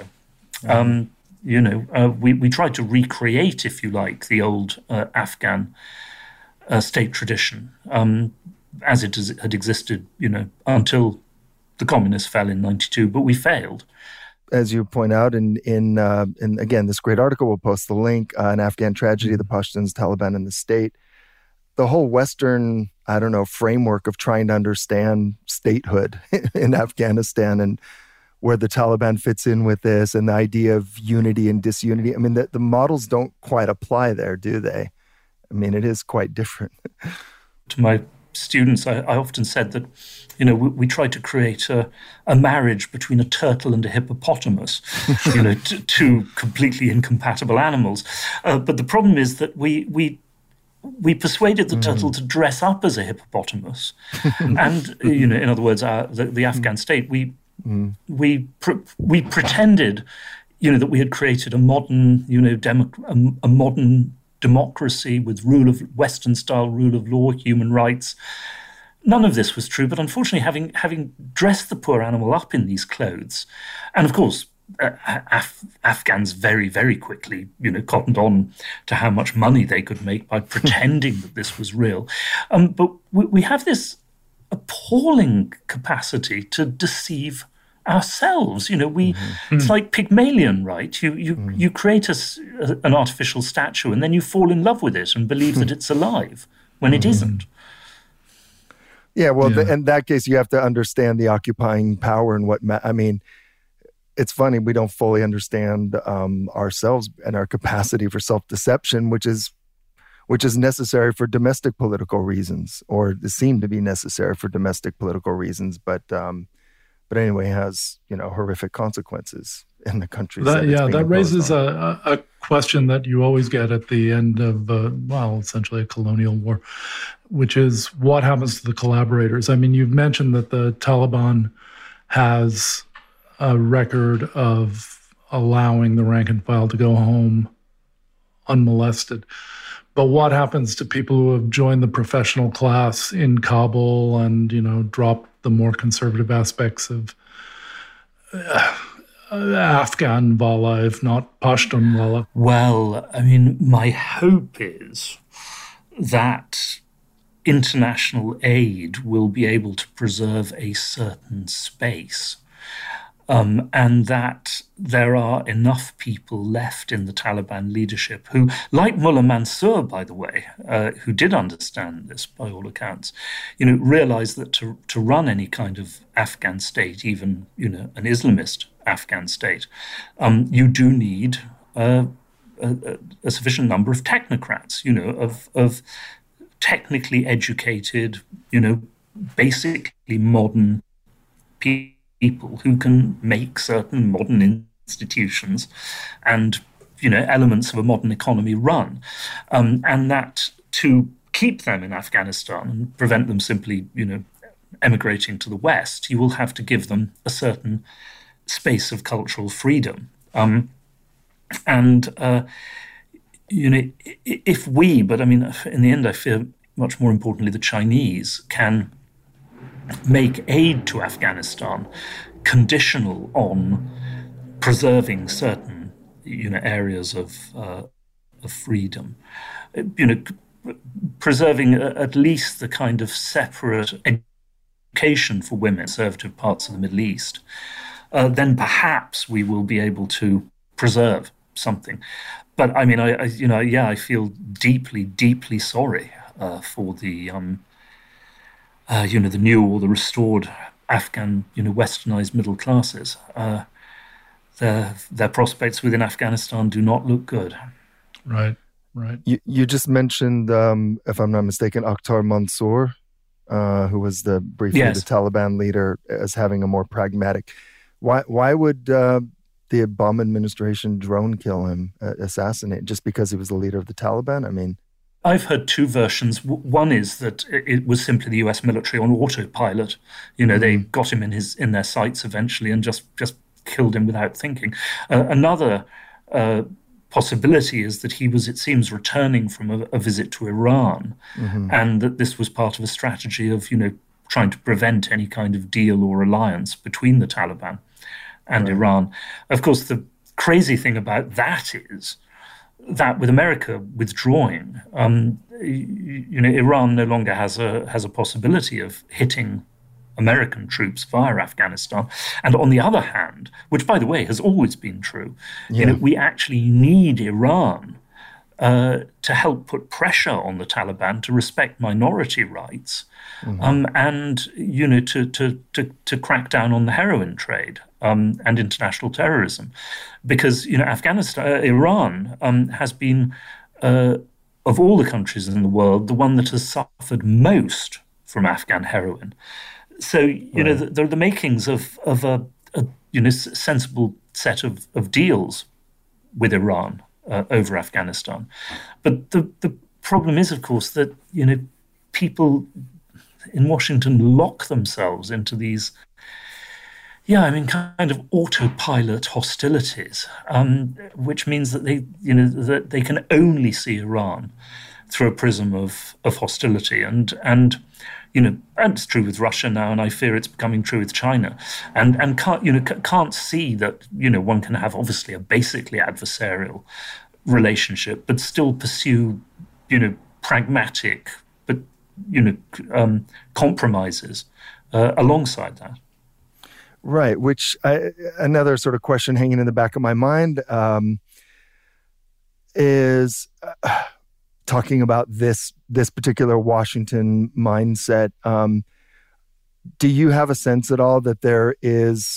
We tried to recreate, if you like, the old Afghan state tradition as it had existed, until the communists fell in 92, but we failed. As you point out in again, this great article, we'll post the link, An Afghan Tragedy, the Pashtuns, Taliban, and the State. The whole Western, framework of trying to understand statehood in Afghanistan and where the Taliban fits in with this and the idea of unity and disunity. I mean, the models don't quite apply there, do they? I mean, it is quite different. To my students, I often said that, we tried to create a marriage between a turtle and a hippopotamus, two completely incompatible animals. But the problem is that we persuaded the turtle to dress up as a hippopotamus, and in other words, the Afghan state. We pretended, that we had created a modern, a modern democracy with Western-style rule of law, human rights. None of this was true, but unfortunately, having dressed the poor animal up in these clothes, and of course, Afghans very, very quickly, cottoned on to how much money they could make by pretending that this was real. But we have this appalling capacity to deceive ourselves. It's like Pygmalion, right? You create an artificial statue and then you fall in love with it and believe that it's alive when it isn't. Yeah, well, in that case, you have to understand the occupying power and it's funny, we don't fully understand ourselves and our capacity for self-deception, which is necessary for domestic political reasons, or seem to be necessary for domestic political reasons, but anyway, has horrific consequences in the countries. That raises a question that you always get at the end of essentially a colonial war, which is what happens to the collaborators. I mean, you've mentioned that the Taliban has a record of allowing the rank and file to go home unmolested. But what happens to people who have joined the professional class in Kabul and, dropped the more conservative aspects of Afghan Wallah, if not Pashtun Wallah? Well, I mean, my hope is that international aid will be able to preserve a certain space, and that there are enough people left in the Taliban leadership who, like Mullah Mansour, by the way, who did understand this by all accounts, realized that to run any kind of Afghan state, even an Islamist Afghan state, you do need a sufficient number of technocrats, of technically educated, basically modern people who can make certain modern institutions and elements of a modern economy run, and that to keep them in Afghanistan and prevent them simply emigrating to the West, you will have to give them a certain space of cultural freedom, if we, but I mean, in the end, I fear much more importantly, the Chinese can make aid to Afghanistan conditional on preserving certain, areas of freedom, preserving at least the kind of separate education for women in conservative parts of the Middle East, then perhaps we will be able to preserve something. But I mean, I feel deeply, deeply sorry for the the new or the restored Afghan, westernized middle classes. Their prospects within Afghanistan do not look good. Right. You just mentioned, if I'm not mistaken, Akhtar Mansour, who was briefly the Taliban leader, as having a more pragmatic. Why would the Obama administration drone kill him, assassinate, just because he was the leader of the Taliban? I mean, I've heard two versions. One is that it was simply the US military on autopilot. They got him in their sights eventually and just killed him without thinking. Another possibility is that he was, it seems, returning from a visit to Iran, and that this was part of a strategy of, trying to prevent any kind of deal or alliance between the Taliban and Iran. Of course, the crazy thing about that is that with America withdrawing, Iran no longer has a possibility of hitting American troops via Afghanistan. And on the other hand, which by the way has always been true, we actually need Iran to help put pressure on the Taliban to respect minority rights, and to crack down on the heroin trade and international terrorism, because Iran has been of all the countries in the world the one that has suffered most from Afghan heroin. So there are the makings of a sensible set of deals with Iran over Afghanistan, but the problem is, of course, that people in Washington lock themselves into these, kind of autopilot hostilities, which means that that they can only see Iran through a prism of hostility, and it's true with Russia now, and I fear it's becoming true with China, and can't see that one can have obviously a basically adversarial relationship, but still pursue pragmatic but compromises alongside that. Right, which another sort of question hanging in the back of my mind is talking about this particular Washington mindset. Do you have a sense at all that there is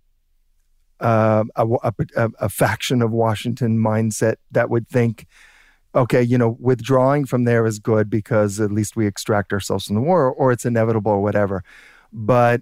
a faction of Washington mindset that would think, okay, withdrawing from there is good because at least we extract ourselves from the war, or it's inevitable or whatever, but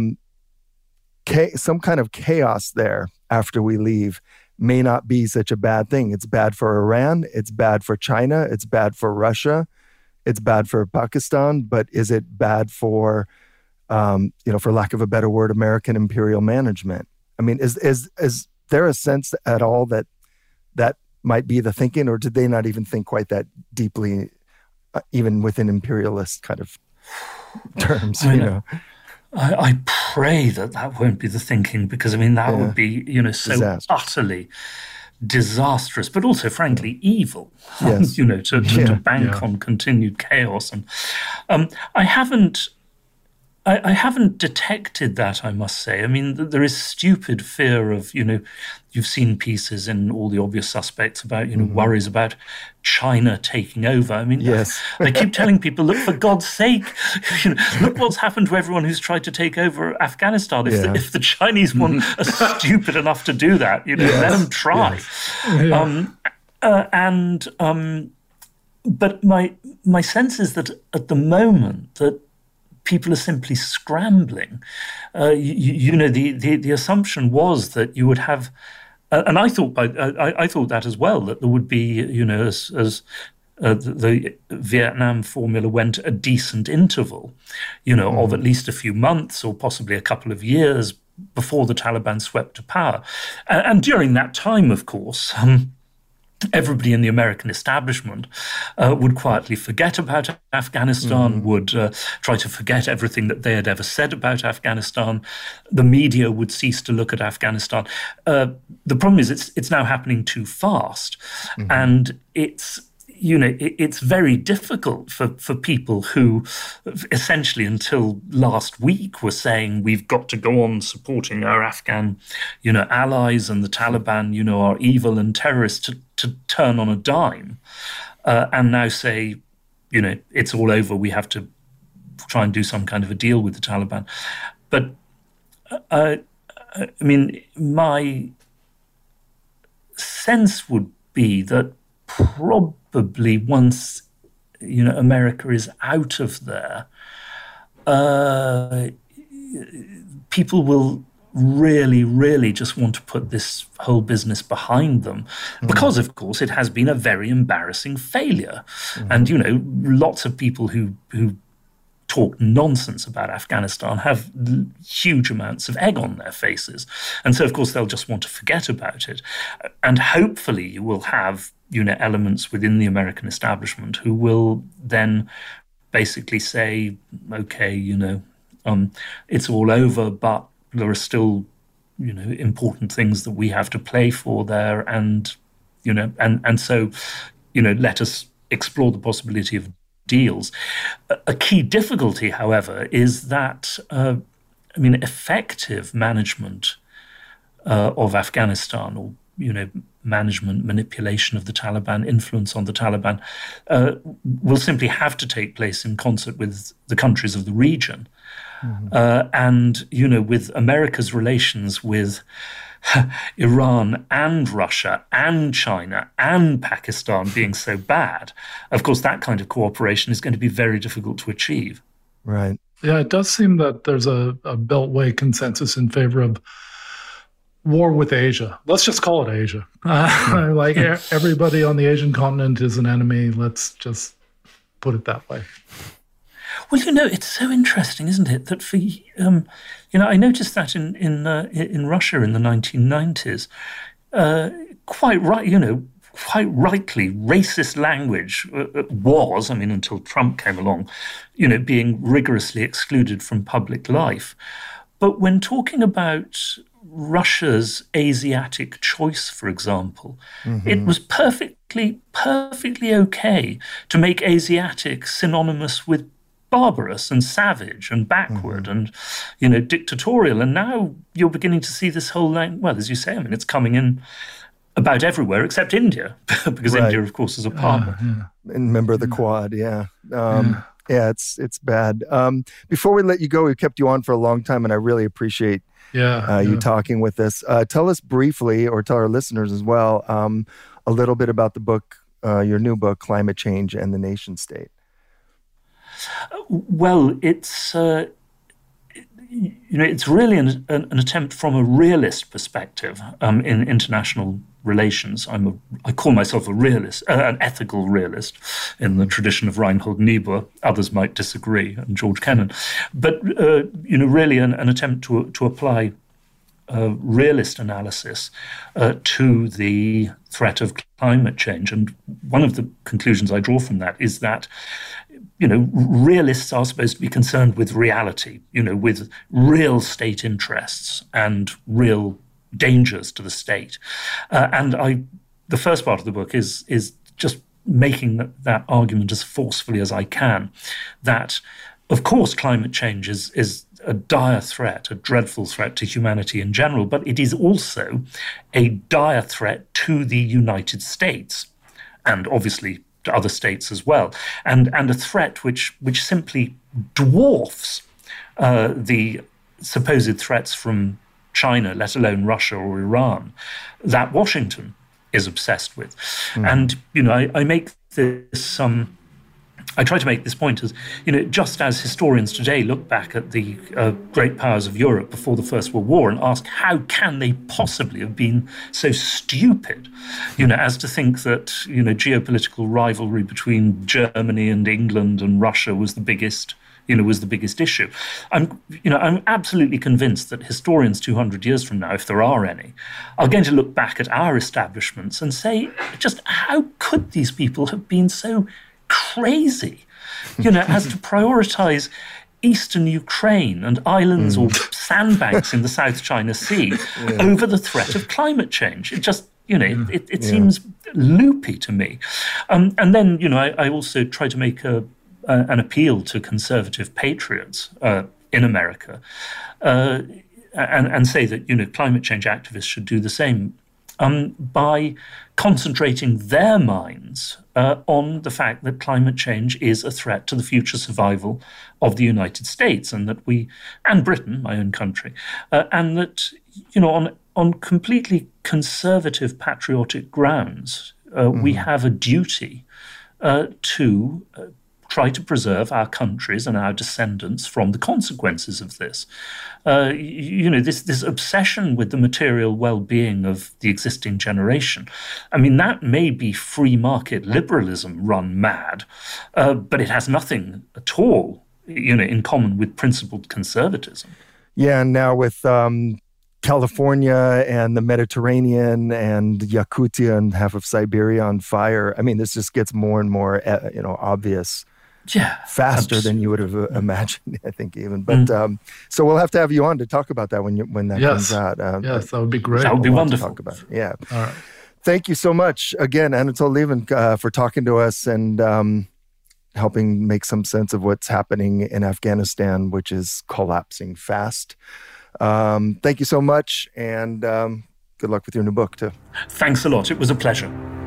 some kind of chaos there after we leave may not be such a bad thing. It's bad for Iran, it's bad for China, it's bad for Russia, it's bad for Pakistan, but is it bad for, for lack of a better word, American imperial management? I mean, is there a sense at all that might be the thinking, or did they not even think quite that deeply, even within imperialist kind of terms? I pray that won't be the thinking, because, I mean, that would be, so disaster. Utterly disastrous, but also, frankly, evil, yes. to bank on continued chaos. And I haven't detected that, I must say. I mean, there is stupid fear of, you've seen pieces in all the obvious suspects about, worries about China taking over. I mean, yes. They keep telling people, look, for God's sake, look what's happened to everyone who's tried to take over Afghanistan. If the Chinese one are stupid enough to do that, let them try. Yes. But my sense is that at the moment that people are simply scrambling. The assumption was that you would have, and I thought that as well, that there would be, as the Vietnam formula went, a decent interval, of at least a few months or possibly a couple of years before the Taliban swept to power. And during that time, of course, everybody in the American establishment would quietly forget about Afghanistan, would try to forget everything that they had ever said about Afghanistan. The media would cease to look at Afghanistan. The problem is it's now happening too fast. And it's very difficult for people who essentially until last week were saying we've got to go on supporting our Afghan, allies, and the Taliban, are evil and terrorists, to turn on a dime and now say, it's all over. We have to try and do some kind of a deal with the Taliban. But I mean, my sense would be that probably once, America is out of there, people will really, really just want to put this whole business behind them because, of course, it has been a very embarrassing failure. And, lots of people who talk nonsense about Afghanistan have huge amounts of egg on their faces. And so, of course, they'll just want to forget about it. And hopefully you will have, elements within the American establishment who will then basically say, okay, it's all over, but there are still, important things that we have to play for there. And, and so, let us explore the possibility of deals. A key difficulty, however, is that, effective management of Afghanistan, or, management, manipulation of the Taliban, influence on the Taliban, will simply have to take place in concert with the countries of the region. And, with America's relations with Iran and Russia and China and Pakistan being so bad, of course, that kind of cooperation is going to be very difficult to achieve. Right. Yeah, it does seem that there's a Beltway consensus in favor of war with Asia. Let's just call it Asia. Like everybody on the Asian continent is an enemy. Let's just put it that way. Well, it's so interesting, isn't it, that for I noticed that in Russia in the 1990s, quite rightly, racist language was, until Trump came along, being rigorously excluded from public life. But when talking about Russia's Asiatic choice, for example, it was perfectly okay to make Asiatic synonymous with barbarous and savage and backward and, dictatorial. And now you're beginning to see this whole as you say, it's coming in about everywhere except India, because India, of course, is a partner. And member of the Quad, Yeah, it's bad. Before we let you go, we kept you on for a long time, and I really appreciate you talking with us. Tell us briefly, or tell our listeners as well, a little bit about the book, your new book, Climate Change and the Nation State. Well, it's really an attempt from a realist perspective in international relations. I call myself a realist, an ethical realist, in the tradition of Reinhold Niebuhr. Others might disagree, and George Kennan. But really an attempt to apply realist analysis to the threat of climate change. And one of the conclusions I draw from that is that, realists are supposed to be concerned with reality, with real state interests and real dangers to the state. The first part of the book is just making that argument as forcefully as I can, that, of course, climate change is a dire threat, a dreadful threat to humanity in general, but it is also a dire threat to the United States, and obviously to other states as well, and a threat which simply dwarfs the supposed threats from China, let alone Russia or Iran, that Washington is obsessed with. And, I make this I try to make this point as, just as historians today look back at the great powers of Europe before the First World War and ask how can they possibly have been so stupid, as to think that, geopolitical rivalry between Germany and England and Russia was the biggest issue. I'm absolutely convinced that historians 200 years from now, if there are any, are going to look back at our establishments and say, just how could these people have been so crazy, as to prioritize eastern Ukraine and islands or sandbanks in the South China Sea over the threat of climate change. It just, it seems loopy to me. And then, I also try to make an appeal to conservative patriots in America and say that, climate change activists should do the same by concentrating their minds on the fact that climate change is a threat to the future survival of the United States, and that and Britain, my own country, and that, on completely conservative patriotic grounds, we have a duty to try to preserve our countries and our descendants from the consequences of this. This obsession with the material well-being of the existing generation. I mean, that may be free market liberalism run mad, but it has nothing at all, in common with principled conservatism. Yeah, and now with California and the Mediterranean and Yakutia and half of Siberia on fire, I mean, this just gets more and more, obvious. Yeah, faster than you would have imagined, I think, even. But so we'll have to have you on to talk about that when that comes out. Yes, that would be great. That would be wonderful. To talk about it. Yeah. All right. Thank you so much again, Anatol Lieven, for talking to us and helping make some sense of what's happening in Afghanistan, which is collapsing fast. Thank you so much, and good luck with your new book too. Thanks a lot. It was a pleasure.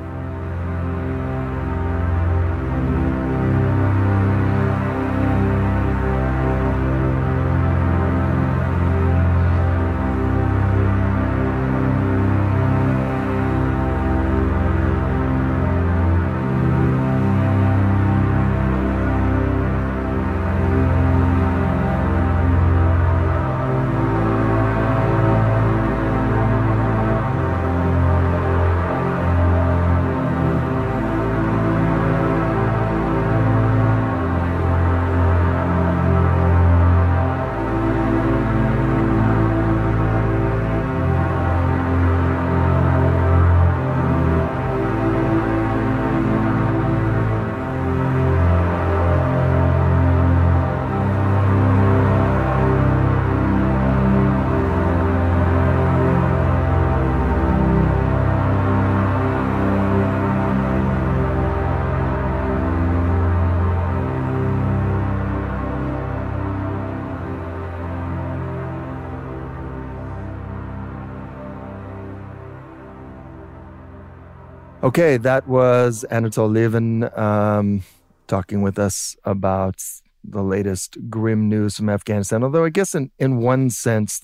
Okay, that was Anatol Lieven talking with us about the latest grim news from Afghanistan. Although I guess in one sense,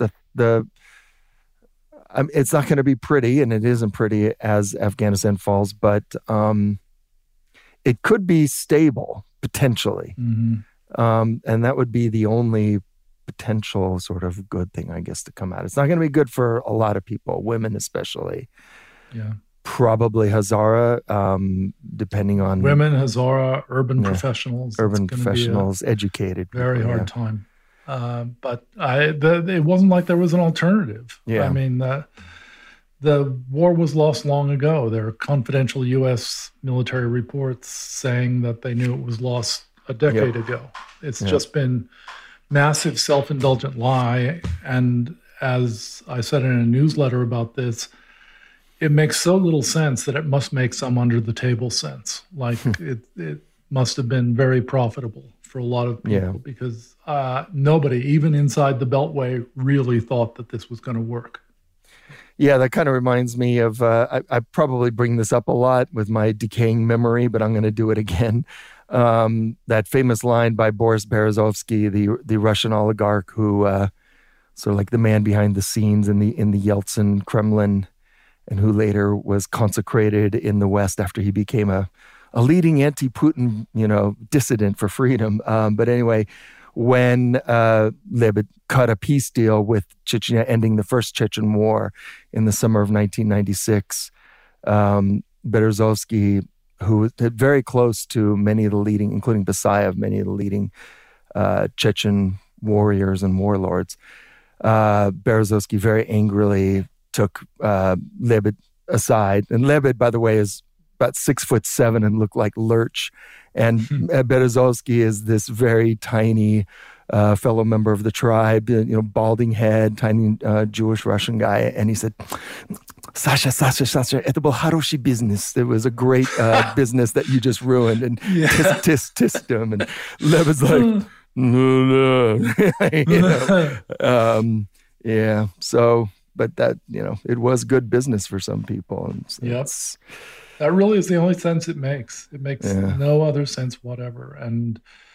it's not going to be pretty, and it isn't pretty as Afghanistan falls, but it could be stable, potentially. Mm-hmm. And that would be the only potential sort of good thing, I guess, to come out. It's not going to be good for a lot of people, women especially. Yeah. Probably Hazara, depending on... Women, Hazara, urban professionals. Urban professionals, educated. Very hard time. But it wasn't like there was an alternative. Yeah. I mean, the war was lost long ago. There are confidential U.S. military reports saying that they knew it was lost a decade ago. It's just been massive self-indulgent lie. And as I said in a newsletter about this, it makes so little sense that it must make some under-the-table sense. Like it must have been very profitable for a lot of people because nobody, even inside the Beltway, really thought that this was going to work. Yeah, that kind of reminds me of, I probably bring this up a lot with my decaying memory, but I'm going to do it again. That famous line by Boris Berezovsky, the Russian oligarch who, sort of like the man behind the scenes in the Yeltsin Kremlin, and who later was consecrated in the West after he became a leading anti-Putin, dissident for freedom. But anyway, when Lebed cut a peace deal with Chechnya, ending the First Chechen War in the summer of 1996, Berezovsky, who was very close to many of the leading, including Basayev, many of the leading Chechen warriors and warlords, Berezovsky very angrily took Lebed aside. And Lebed, by the way, is about 6'7" and looked like Lurch. And Berezovsky is this very tiny fellow member of the tribe, balding head, tiny Jewish Russian guy. And he said, Sasha, это был хороший business. It was a great business that you just ruined. And tisk him. And Lebed's like, no. Yeah. So, but that, it was good business for some people. And so that really is the only sense it makes. It makes no other sense whatever. And,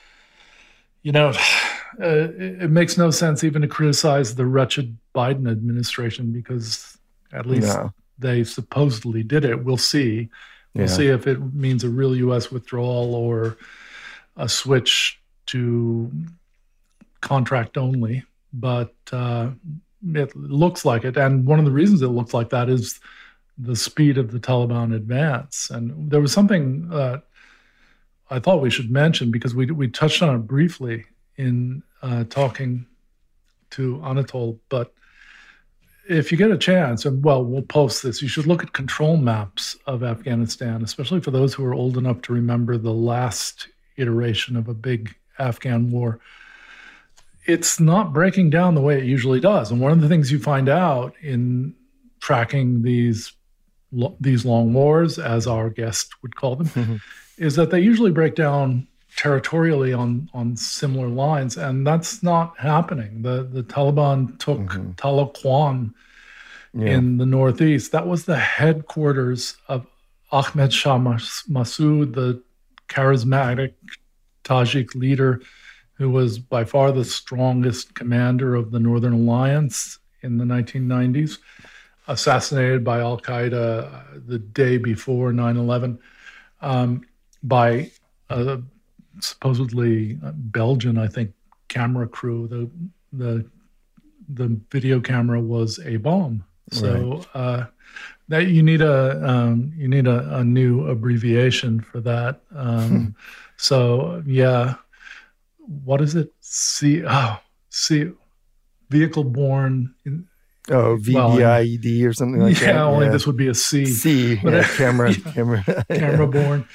it makes no sense even to criticize the wretched Biden administration because at least they supposedly did it. We'll see. We'll see if it means a real U.S. withdrawal or a switch to contract only. But it looks like it. And one of the reasons it looks like that is the speed of the Taliban advance. And there was something that I thought we should mention because we touched on it briefly in talking to Anatol, but if you get a chance, and we'll post this, you should look at control maps of Afghanistan, especially for those who are old enough to remember the last iteration of a big Afghan war. It's not breaking down the way it usually does. And one of the things you find out in tracking these long wars, as our guest would call them, is that they usually break down territorially on similar lines, and that's not happening. The Taliban took Talaquan in the northeast. That was the headquarters of Ahmed Shah Massoud, the charismatic Tajik leader who was by far the strongest commander of the Northern Alliance in the 1990s, assassinated by al-Qaeda the day before 9/11 by supposedly Belgian, I think, camera crew. The video camera was a bomb. So that you need a new abbreviation for that. So what is it? Vehicle borne. VBIED or something like that. Yeah, only this would be a C. Camera borne.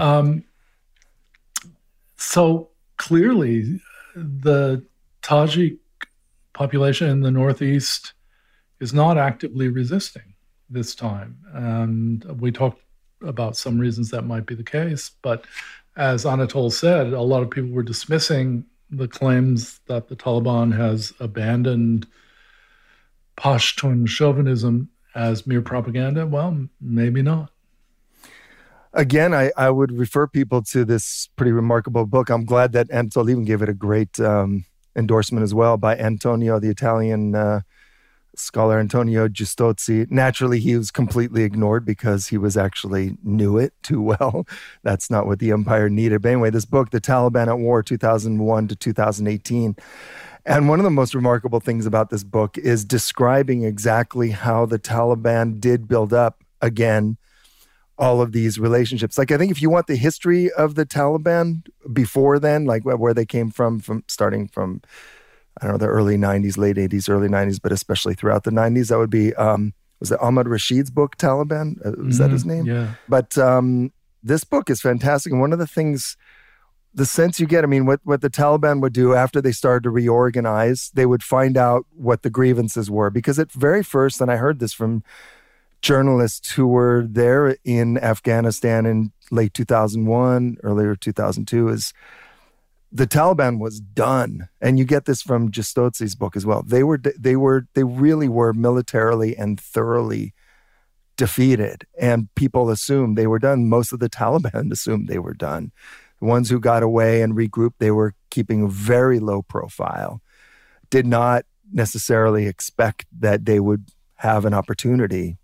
So clearly, the Tajik population in the Northeast is not actively resisting this time. And we talked about some reasons that might be the case. But as Anatol said, a lot of people were dismissing the claims that the Taliban has abandoned Pashtun chauvinism as mere propaganda. Well, maybe not. Again, I would refer people to this pretty remarkable book. I'm glad that Anatol even gave it a great endorsement as well by Antonio, the Italian scholar Antonio Giustozzi. Naturally, he was completely ignored because he was actually knew it too well. That's not what the empire needed. But anyway, this book, The Taliban at War, 2001 to 2018. And one of the most remarkable things about this book is describing exactly how the Taliban did build up, again, all of these relationships. Like, I think if you want the history of the Taliban before then, like where they came from starting from I don't know, the early 90s, late 80s, early 90s, but especially throughout the 90s. That would be, was it Ahmad Rashid's book, Taliban? Was that his name? Yeah. But this book is fantastic. And one of the things, the sense you get, I mean, what the Taliban would do after they started to reorganize, they would find out what the grievances were. Because at very first, and I heard this from journalists who were there in Afghanistan in late 2001, earlier 2002, is the Taliban was done. And you get this from Justozzi's book as well. They really were militarily and thoroughly defeated. And people assumed they were done. Most of the Taliban assumed they were done. The ones who got away and regrouped, they were keeping a very low profile, did not necessarily expect that they would have an opportunity,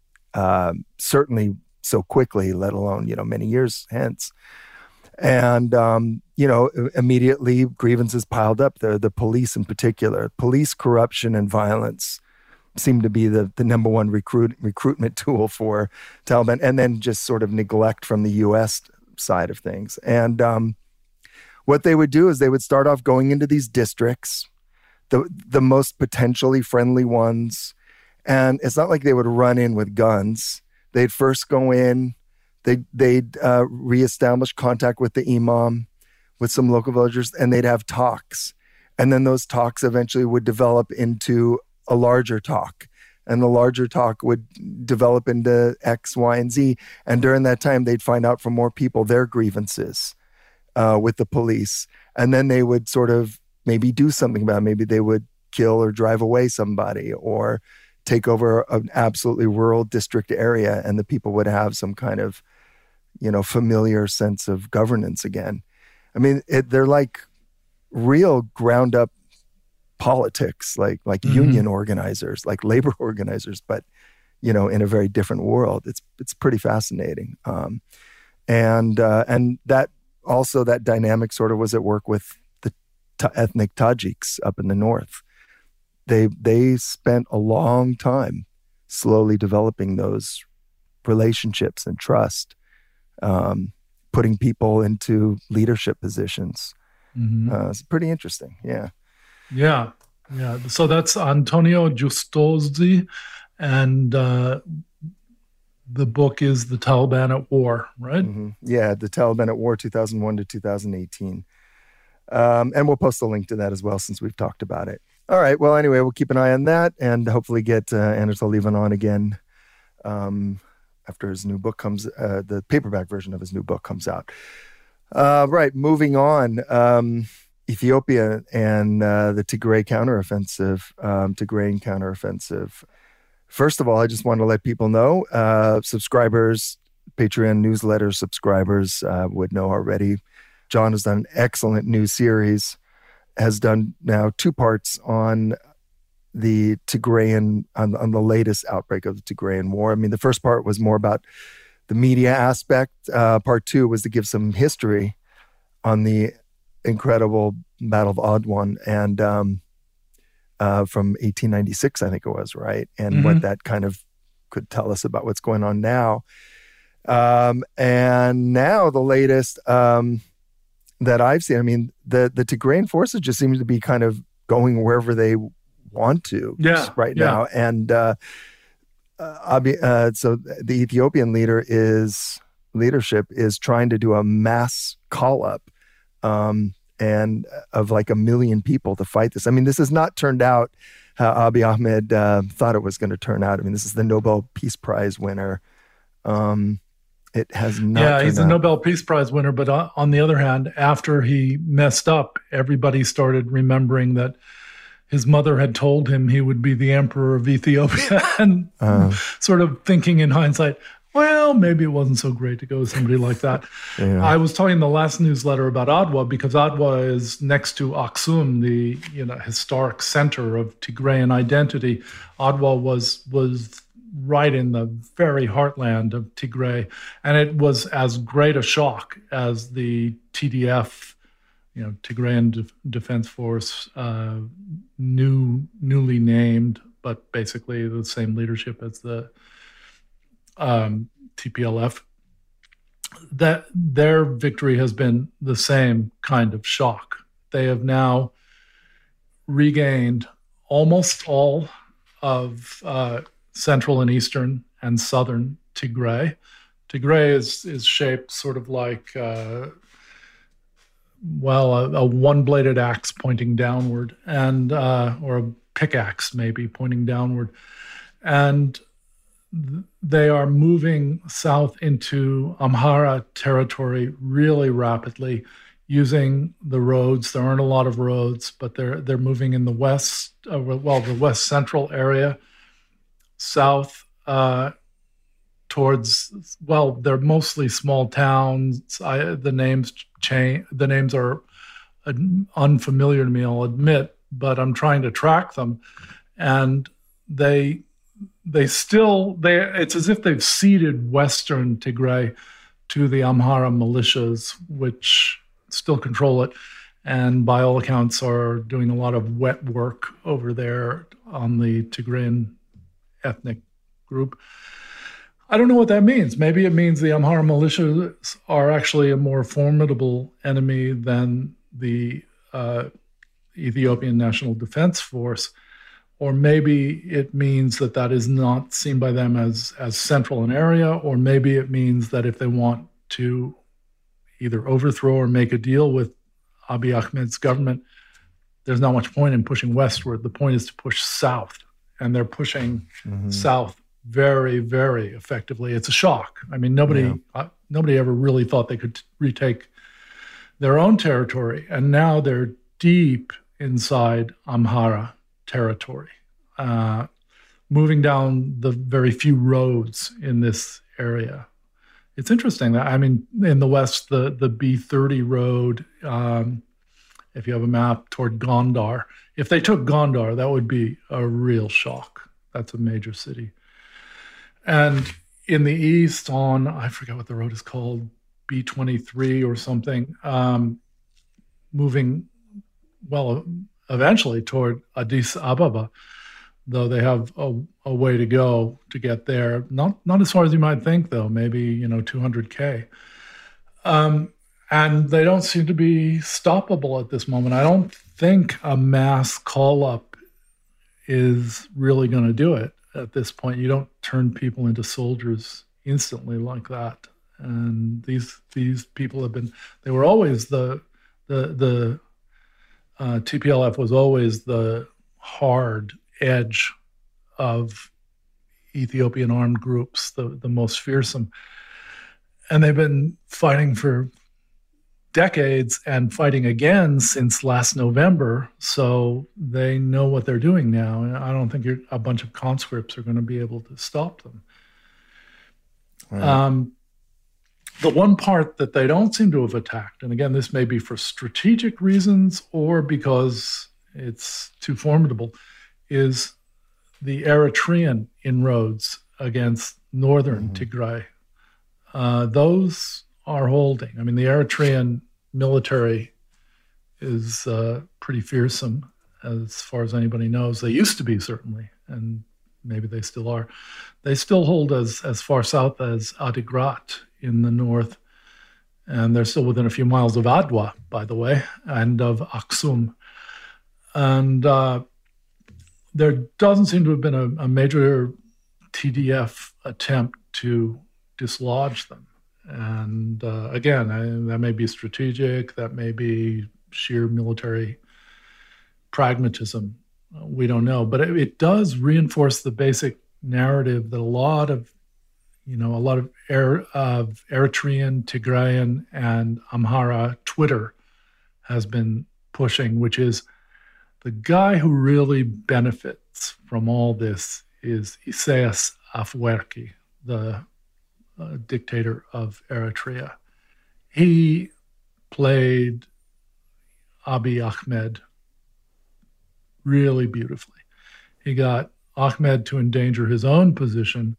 certainly so quickly, let alone, many years hence. And, immediately grievances piled up. The police in particular, police corruption and violence seemed to be the number one recruitment tool for Taliban, and then just sort of neglect from the U.S. side of things. And what they would do is they would start off going into these districts, the most potentially friendly ones, and it's not like they would run in with guns. They'd first go in, they'd reestablish contact with the imam, with some local villagers, and they'd have talks. And then those talks eventually would develop into a larger talk. And the larger talk would develop into X, Y, and Z. And during that time, they'd find out from more people their grievances with the police. And then they would sort of maybe do something about it. Maybe they would kill or drive away somebody or take over an absolutely rural district area, and the people would have some kind of, familiar sense of governance again. I mean, they're like real ground up politics, like union organizers, like labor organizers, but in a very different world. It's pretty fascinating, and that also that dynamic sort of was at work with the ethnic Tajiks up in the north. They spent a long time slowly developing those relationships and trust, putting people into leadership positions. It's pretty interesting, yeah. Yeah. So that's Antonio Justozzi, and the book is The Taliban at War, right? Yeah, The Taliban at War, 2001 to 2018. And we'll post a link to that as well, since we've talked about it. All right. Well, anyway, we'll keep an eye on that and hopefully get Anatol Lieven on again after his new book comes, the paperback version of his new book comes out. Right. Moving on. Ethiopia and the Tigray counteroffensive, Tigrayan counteroffensive. First of all, I just want to let people know, subscribers, Patreon newsletter subscribers would know already. John has done an excellent new series, has done now 2 parts on the Tigrayan, on the latest outbreak of the Tigrayan war. I mean, the first part was more about the media aspect. Part 2 was to give some history on the incredible Battle of Adwan and from 1896, I think it was, right? And what that kind of could tell us about what's going on now. And now the latest that I've seen, I mean, the Tigrayan forces just seem to be kind of going wherever they want to now. And so the Ethiopian leadership is trying to do a mass call-up and of like 1 million people to fight this. I mean, this has not turned out how Abiy Ahmed thought it was going to turn out. I mean, this is the Nobel Peace Prize winner. It has not. Yeah, he's a Nobel Peace Prize winner. But on the other hand, after he messed up, everybody started remembering that his mother had told him he would be the emperor of Ethiopia, and sort of thinking in hindsight, well, maybe it wasn't so great to go with somebody like that. Yeah. I was talking in the last newsletter about Adwa because Adwa is next to Aksum, the historic center of Tigrayan identity. Adwa was right in the very heartland of Tigray, and it was as great a shock as the TDF, Tigrayan Defense Force, newly named, but basically the same leadership as the TPLF, that their victory has been the same kind of shock. They have now regained almost all of central and eastern and southern Tigray. Tigray is shaped sort of like, a one-bladed axe pointing downward, and or a pickaxe maybe pointing downward. And they are moving south into Amhara territory really rapidly, using the roads. There aren't a lot of roads, but they're moving in the west, the west central area, south towards. They're mostly small towns. The names are unfamiliar to me, I'll admit, but I'm trying to track them, and it's as if they've ceded Western Tigray to the Amhara militias, which still control it, and by all accounts are doing a lot of wet work over there on the Tigrayan ethnic group. I don't know what that means. Maybe it means the Amhara militias are actually a more formidable enemy than the Ethiopian National Defense Force. Or maybe it means that is not seen by them as central an area, or maybe it means that if they want to either overthrow or make a deal with Abiy Ahmed's government, there's not much point in pushing westward. The point is to push south, and they're pushing south very, very effectively. It's a shock. I mean, nobody ever really thought they could retake their own territory, and now they're deep inside Amhara territory, moving down the very few roads in this area. It's interesting that, in the west, the B30 road, if you have a map, toward Gondar, if they took Gondar, that would be a real shock. That's a major city. And in the east I forget what the road is called, B23 or something, moving, eventually toward Addis Ababa, though they have a way to go to get there. Not as far as you might think, though, maybe 200K. And they don't seem to be stoppable at this moment. I don't think a mass call-up is really going to do it at this point. You don't turn people into soldiers instantly like that. And these people they were always the TPLF was always the hard edge of Ethiopian armed groups, the most fearsome. And they've been fighting for decades and fighting again since last November. So they know what they're doing now. And I don't think a bunch of conscripts are going to be able to stop them. Right. The one part that they don't seem to have attacked, and again, this may be for strategic reasons or because it's too formidable, is the Eritrean inroads against northern Tigray. Those are holding. The Eritrean military is pretty fearsome as far as anybody knows. They used to be, certainly, and maybe they still are. They still hold as far south as Adigrat in the north, and they're still within a few miles of Adwa, by the way, and of Aksum. And there doesn't seem to have been a major TDF attempt to dislodge them. And again, that may be strategic, that may be sheer military pragmatism. We don't know, but it does reinforce the basic narrative that a lot of Eritrean, Tigrayan, and Amhara Twitter has been pushing, which is the guy who really benefits from all this is Isaias Afwerki, the dictator of Eritrea. He played Abiy Ahmed really beautifully. He got Ahmed to endanger his own position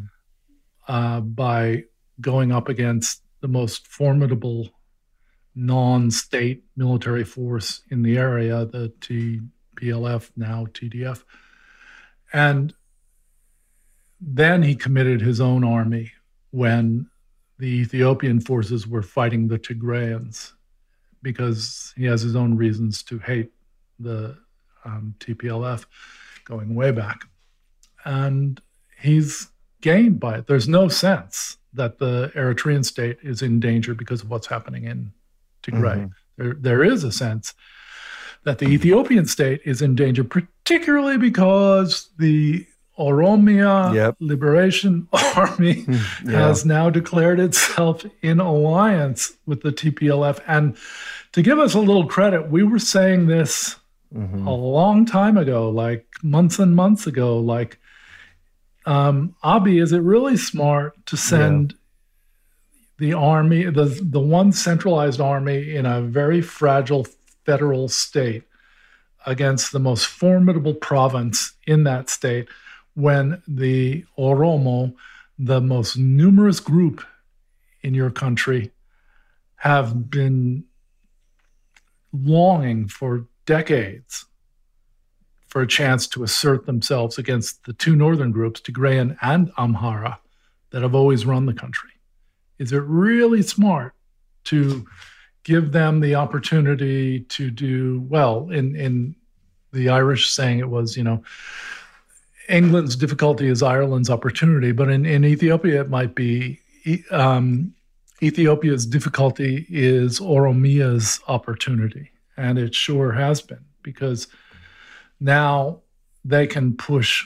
by going up against the most formidable non-state military force in the area, the TPLF, now TDF. And then he committed his own army when the Ethiopian forces were fighting the Tigrayans, because he has his own reasons to hate the TPLF, going way back. And he's gained by it. There's no sense that the Eritrean state is in danger because of what's happening in Tigray. There is a sense that the Ethiopian state is in danger, particularly because the Oromia Liberation Army has now declared itself in alliance with the TPLF. And to give us a little credit, we were saying this a long time ago, like months and months ago, like, Abiy, is it really smart to send the army, the one centralized army in a very fragile federal state against the most formidable province in that state, when the Oromo, the most numerous group in your country, have been longing for decades for a chance to assert themselves against the two northern groups, Tigrayan and Amhara, that have always run the country? Is it really smart to give them the opportunity to do well? In the Irish saying, it was, England's difficulty is Ireland's opportunity, but in Ethiopia, it might be Ethiopia's difficulty is Oromia's opportunity. And it sure has been, because now they can push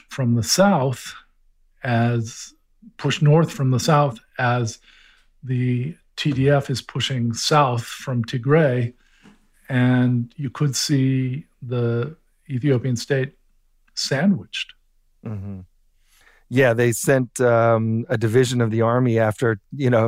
north from the south as the TDF is pushing south from Tigray, and you could see the Ethiopian state sandwiched. Yeah, they sent a division of the army after,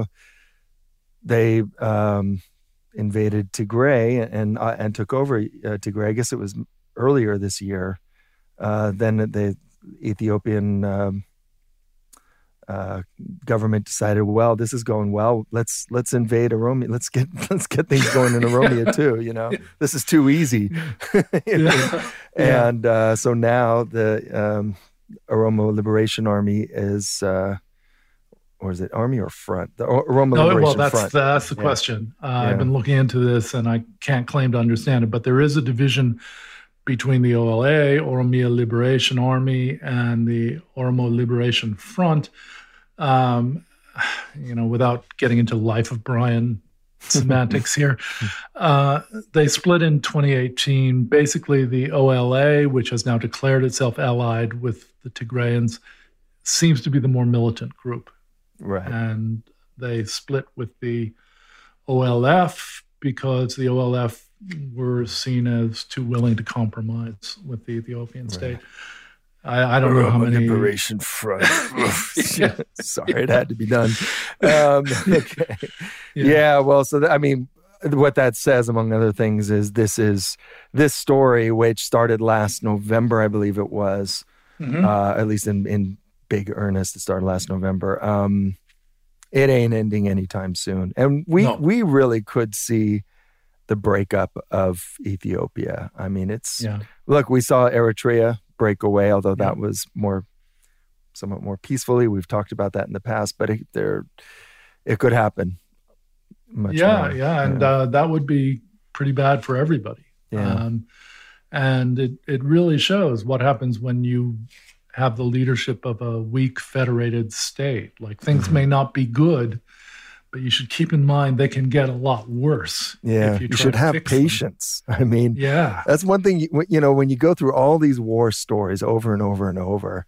they invaded Tigray and took over Tigray. I guess it was earlier this year. Then the Ethiopian government decided, well, this is going well. Let's invade Oromia. Let's get things going in Oromia too. This is too easy. And so now the Oromo Liberation Army is, or is it army or front? The Oromo Liberation Front. That's the question. I've been looking into this, and I can't claim to understand it, but there is a division between the OLA, Oromia Liberation Army, and the Oromo Liberation Front. Without getting into Life of Brian semantics here, they split in 2018. Basically, the OLA, which has now declared itself allied with the Tigrayans, seems to be the more militant group. Right. And they split with the OLF because the OLF were seen as too willing to compromise with the Ethiopian state. I don't know how many. Liberation Front. Sorry, it had to be done. Okay. Yeah. Well, so what that says, among other things, is this story, which started last November, I believe it was, at least in big earnest, it started last November. It ain't ending anytime soon, and we really could see the breakup of Ethiopia. Look, we saw Eritrea break away, although that was somewhat more peacefully. We've talked about that in the past, but it could happen. And that would be pretty bad for everybody. And it really shows what happens when you have the leadership of a weak federated state. Like, things may not be good, but you should keep in mind they can get a lot worse. Yeah, you should have patience. That's one thing, when you go through all these war stories over and over and over,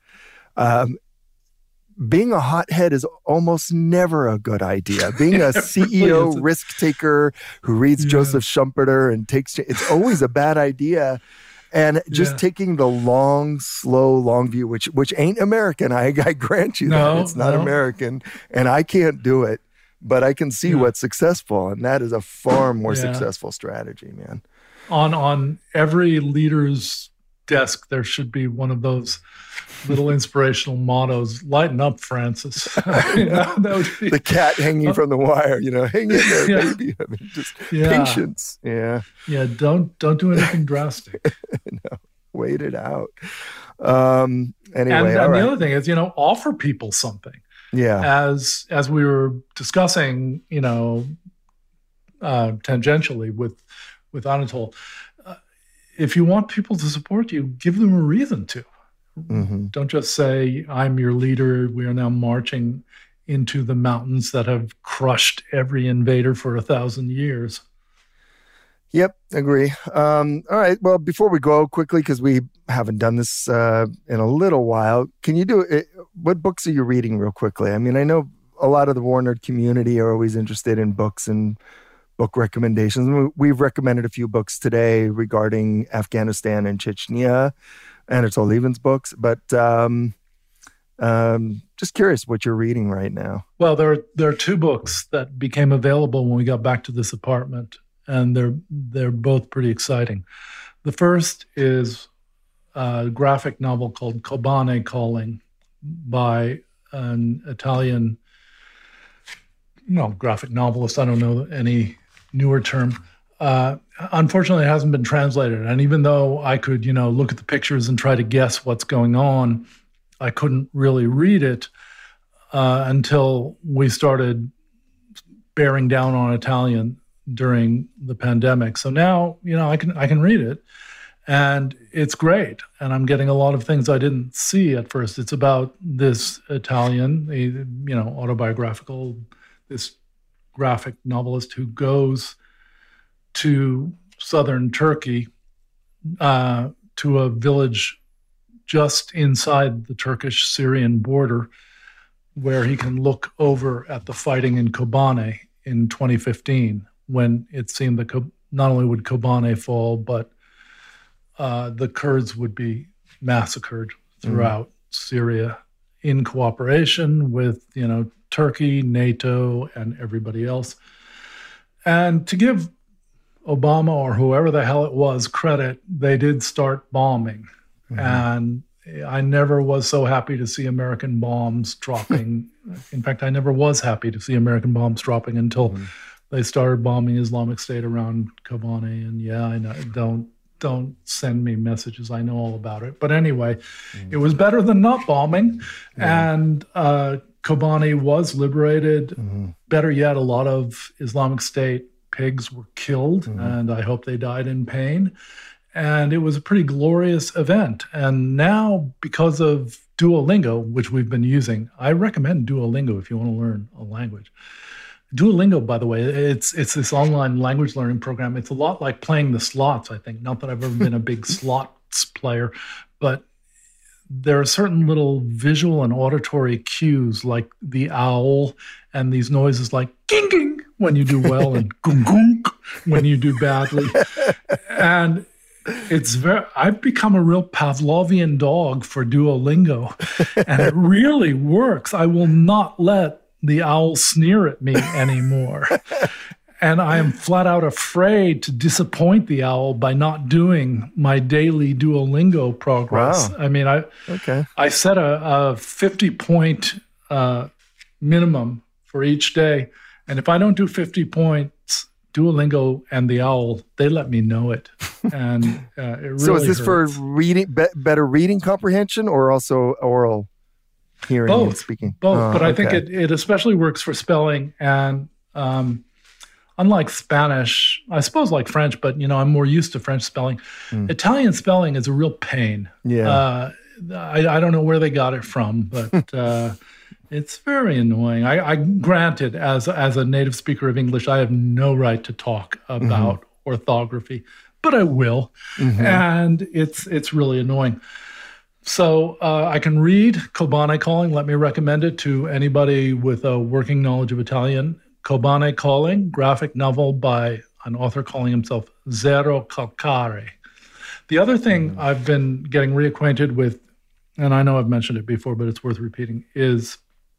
being a hothead is almost never a good idea. Being a CEO risk taker who reads Joseph Schumpeter and it's always a bad idea. And just taking the long view, which ain't American. I grant you that. It's not American, and I can't do it. But I can see what's successful, and that is a far more successful strategy, man. On every leader's desk, there should be one of those little inspirational mottos: "Lighten up, Francis." That would be, the cat hanging from the wire, hang in there, baby. Patience. Yeah. Yeah. Don't do anything drastic. No, wait it out. Anyway, and the other thing is, offer people something. Yeah. As we were discussing, tangentially with Anatol, if you want people to support you, give them a reason to. Mm-hmm. Don't just say, I'm your leader. We are now marching into the mountains that have crushed every invader for 1,000 years. Yep, agree. All right. Well, before we go quickly, because we haven't done this in a little while, can you do it? What books are you reading real quickly? I mean, I know a lot of the War Nerd community are always interested in books and book recommendations. We've recommended a few books today regarding Afghanistan and Chechnya, Anatol Lieven's books, but just curious what you're reading right now. Well, there are two books that became available when we got back to this apartment, and they're both pretty exciting. The first is a graphic novel called Kobane Calling by an Italian, graphic novelist. I don't know any newer term. Unfortunately, it hasn't been translated. And even though I could, look at the pictures and try to guess what's going on, I couldn't really read it until we started bearing down on Italian during the pandemic. So now, I can read it, and it's great. And I'm getting a lot of things I didn't see at first. It's about this Italian, autobiographical, this graphic novelist who goes to southern Turkey, to a village just inside the Turkish-Syrian border, where he can look over at the fighting in Kobane in 2015, when it seemed that not only would Kobane fall, but the Kurds would be massacred throughout Syria in cooperation with, Turkey, NATO, and everybody else. And to give Obama or whoever the hell it was credit, they did start bombing. Mm-hmm. And I never was so happy to see American bombs dropping. In fact, I never was happy to see American bombs dropping until they started bombing Islamic State around Kobane. And yeah, I know, don't send me messages. I know all about it. But anyway, it was better than not bombing. And Kobane was liberated. Better yet, a lot of Islamic State pigs were killed, and I hope they died in pain. And it was a pretty glorious event. And now, because of Duolingo, which we've been using, I recommend Duolingo if you want to learn a language. Duolingo, by the way, it's this online language learning program. It's a lot like playing the slots, I think. Not that I've ever been a big slots player, but there are certain little visual and auditory cues, like the owl, and these noises like ging ging when you do well and gung gung when you do badly. And I've become a real Pavlovian dog for Duolingo, and it really works. I will not let the owl sneer at me anymore. And I am flat out afraid to disappoint the owl by not doing my daily Duolingo progress. Wow. I mean, I set a 50-point minimum for each day. And if I don't do 50 points, Duolingo and the owl, they let me know it. And it really So is this hurts. for reading, better reading comprehension, or also oral hearing and speaking? Both. But I think it especially works for spelling. And unlike Spanish, I suppose like French, but I'm more used to French spelling. Italian spelling is a real pain. Yeah. I don't know where they got it from, but it's very annoying. I granted, as a native speaker of English, I have no right to talk about orthography, but I will, and it's really annoying. So I can read Kobane Calling. Let me recommend it to anybody with a working knowledge of Italian. Kobane Calling, graphic novel by an author calling himself Zero Calcare. The other thing I've been getting reacquainted with, and I know I've mentioned it before, but it's worth repeating, is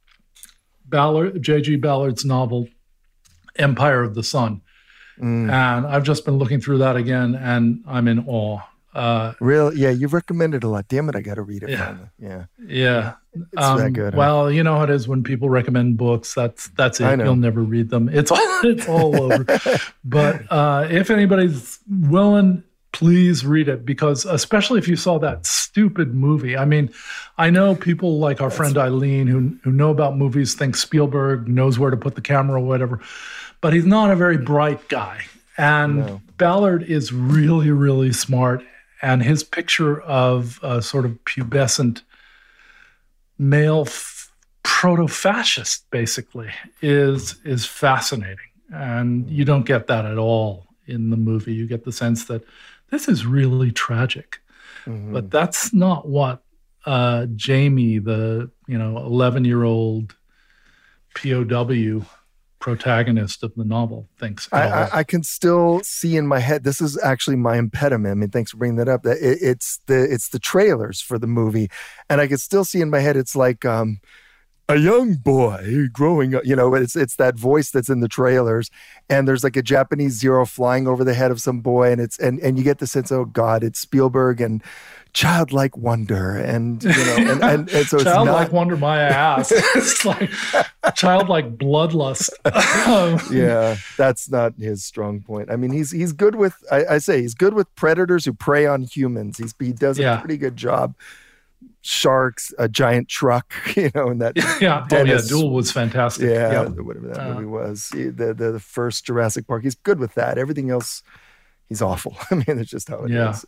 J.G. Ballard's novel, Empire of the Sun. And I've just been looking through that again, and I'm in awe. Really? Yeah, you've recommended a lot. Damn it, I got to read it. Yeah. Finally. Yeah. It's that good. Well, you know how it is when people recommend books. That's it. I know. You'll never read them. It's all over. But if anybody's willing, please read it, because especially if you saw that stupid movie. I mean, I know people like our friend Eileen who know about movies think Spielberg knows where to put the camera or whatever, but he's not a very bright guy. And Ballard is really, really smart. And his picture of a sort of pubescent male proto-fascist, basically, is fascinating. And you don't get that at all in the movie. You get the sense that this is really tragic. Mm-hmm. But that's not what Jamie, the 11-year-old POW protagonist of the novel, thinks. I can still see in my head, this is actually my impediment. I mean, thanks for bringing that up. It's the trailers for the movie. And I can still see in my head, it's like a young boy growing up, it's that voice that's in the trailers. And there's like a Japanese Zero flying over the head of some boy. And you get the sense, oh God, it's Spielberg and childlike wonder. And, and so it's childlike wonder, my ass. It's like childlike bloodlust. Yeah, that's not his strong point. I mean, he's good with, I say he's good with predators who prey on humans. He does a pretty good job. Sharks, a giant truck, and that. Duel was fantastic. Yeah, whatever that movie was. The first Jurassic Park. He's good with that. Everything else, he's awful. I mean, it's just how it is.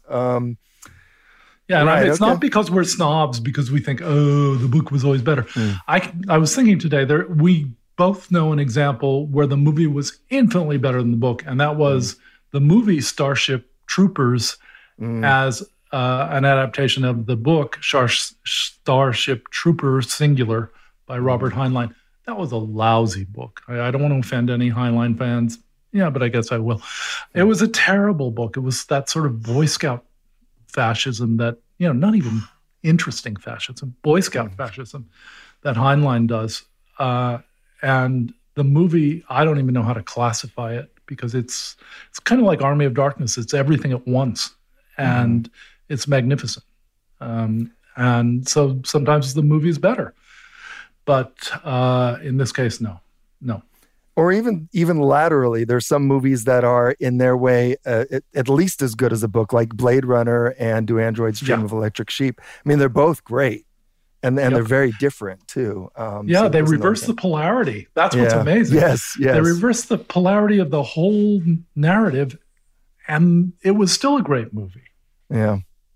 It's not because we're snobs, because we think, the book was always better. I was thinking today, we both know an example where the movie was infinitely better than the book, and that was the movie Starship Troopers as an adaptation of the book Starship Troopers singular by Robert Heinlein. That was a lousy book. I don't want to offend any Heinlein fans. Yeah, but I guess I will. It was a terrible book. It was that sort of Boy Scout fascism that, not even interesting fascism, Boy Scout fascism that Heinlein does. And the movie, I don't even know how to classify it, because it's kind of like Army of Darkness. It's everything at once. And it's magnificent. And so sometimes the movie is better. But in this case, no. Or even laterally, there's some movies that are in their way at least as good as a book, like Blade Runner and Do Androids Dream of Electric Sheep. I mean, they're both great, and they're very different too. So they reverse the polarity. That's what's amazing. Yes. They reverse the polarity of the whole narrative, and it was still a great movie. Yeah.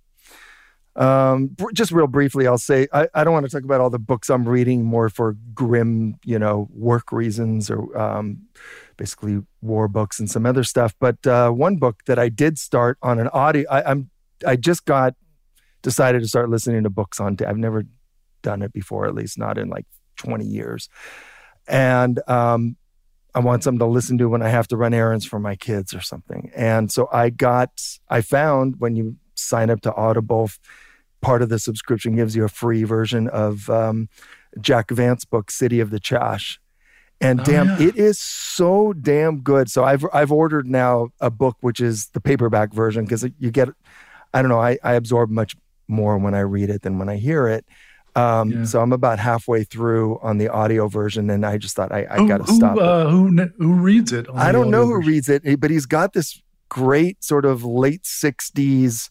Just real briefly, I'll say, I don't want to talk about all the books I'm reading more for grim, work reasons, or basically war books and some other stuff. But one book that I did start on an audio, I just decided to start listening to books on, I've never done it before, at least not in like 20 years. And I want something to listen to when I have to run errands for my kids or something. And so I found when you sign up to Audible, part of the subscription gives you a free version of Jack Vance's book, City of the Chash. And it is so damn good. So I've ordered now a book, which is the paperback version, because you get, I don't know, I absorb much more when I read it than when I hear it. So I'm about halfway through on the audio version, and I just thought I got to stop it. Who reads it? I don't know who reads it, but he's got this great sort of late 60s,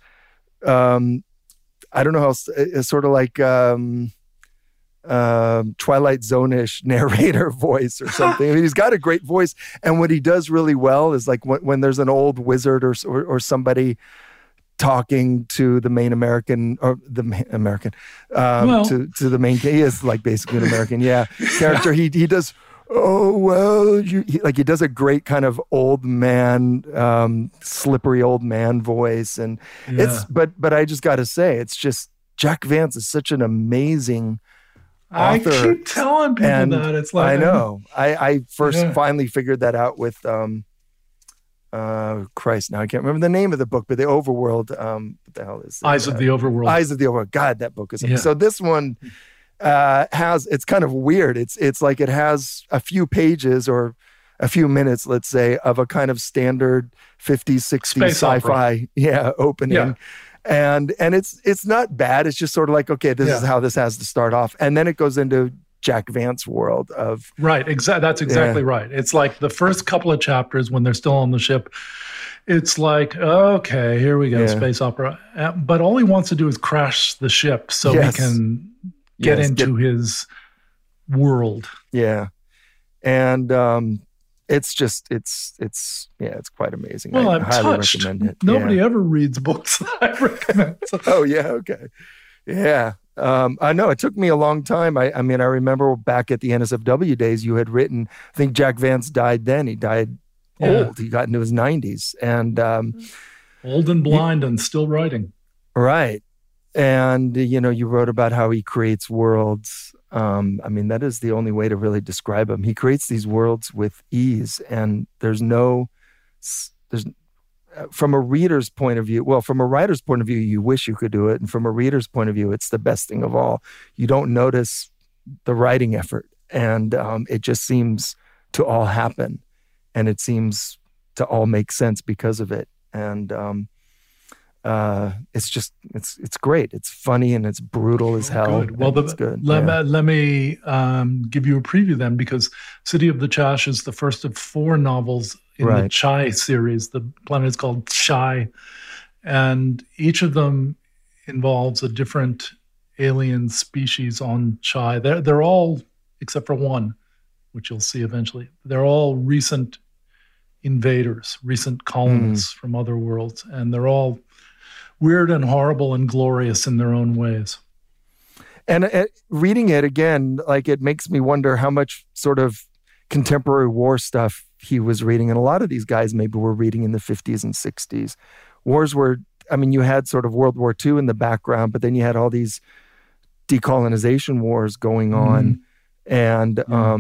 I don't know how, it's sort of like Twilight Zone-ish narrator voice or something. I mean, he's got a great voice, and what he does really well is like when there's an old wizard or somebody talking to the main American, or the American, to the main, he is like basically an American, character. He does, he does a great kind of old man, slippery old man voice. And it's, but I just got to say, it's just, Jack Vance is such an amazing author. I keep telling people that. It's like, I know. I first finally figured that out with, Christ, now I can't remember the name of the book, but the Overworld, what the hell is it? Eyes of the Overworld. Eyes of the Overworld. God, that book is so this one it's kind of weird. It's like it has a few pages or a few minutes, let's say, of a kind of standard 50s, 60s space sci-fi opening. And it's not bad. It's just sort of like, okay, this is how this has to start off. And then it goes into Jack Vance world of... Right, that's exactly right. It's like the first couple of chapters when they're still on the ship, it's like, okay, here we go, space opera. But all he wants to do is crash the ship so he can get into his world. Yeah. And it's quite amazing. Well, I I'm highly touched. recommend it. Nobody ever reads books that I recommend. Oh yeah, okay, yeah. I know it took me a long time. I mean, I remember back at the NSFW days, you had written. I think Jack Vance died then. He died old. He got into his 90s, and old and blind and still writing. Right, and you wrote about how he creates worlds. I mean, that is the only way to really describe him. He creates these worlds with ease, and there's from a reader's point of view, well, from a writer's point of view, you wish you could do it. And from a reader's point of view, it's the best thing of all. You don't notice the writing effort, and it just seems to all happen, and it seems to all make sense because of it. And it's great. It's funny and it's brutal as hell. Good. Well, it's good. Let me give you a preview then, because City of the Chash is the first of 4 novels in the Chai series. The planet is called Chai, and each of them involves a different alien species on Chai. They're all, except for one, which you'll see eventually, they're all recent invaders, recent colonists from other worlds, and they're all weird and horrible and glorious in their own ways. And reading it again, like, it makes me wonder how much sort of contemporary war stuff he was reading. And a lot of these guys maybe were reading in the 50s and 60s. Wars were, I mean, you had sort of World War II in the background, but then you had all these decolonization wars going on. And,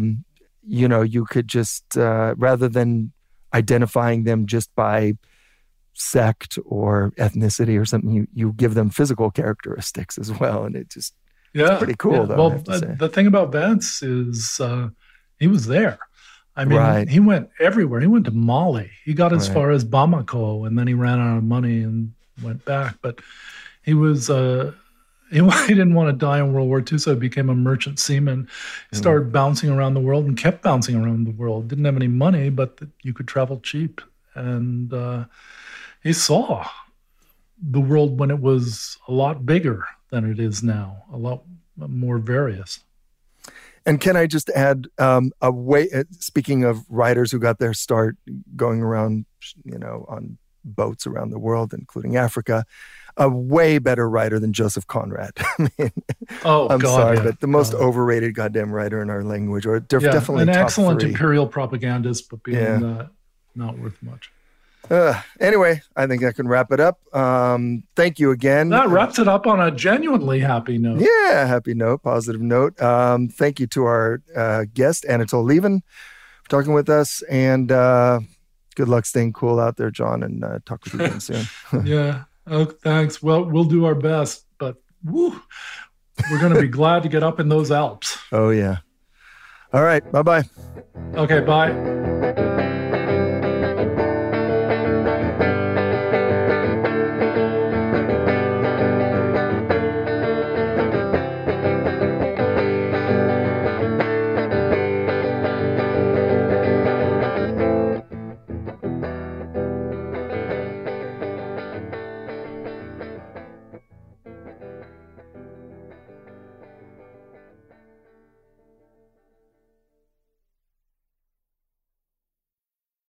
you could just, rather than identifying them just by sect or ethnicity or something, you give them physical characteristics as well. And it just, it's pretty cool though. Well, the thing about Vance is he was there. I mean, he went everywhere. He went to Mali. He got as far as Bamako, and then he ran out of money and went back. But he was he didn't want to die in World War II, so he became a merchant seaman. He started bouncing around the world and kept bouncing around the world. Didn't have any money, but you could travel cheap. And he saw the world when it was a lot bigger than it is now, a lot more various. And can I just add speaking of writers who got their start going around, on boats around the world, including Africa, a way better writer than Joseph Conrad. I mean, I'm sorry, but the most overrated goddamn writer in our language, or definitely an top excellent 3. imperial propagandist, but being not worth much. Anyway, I think I can wrap it up. Thank you again. That wraps it up on a genuinely happy note. Yeah, happy note, positive note. Thank you to our guest, Anatol Lieven, for talking with us. And good luck staying cool out there, John, and talk with you again soon. Yeah. Oh, thanks. Well, we'll do our best, but we're going to be glad to get up in those Alps. Oh, yeah. All right. Bye-bye. Okay, bye.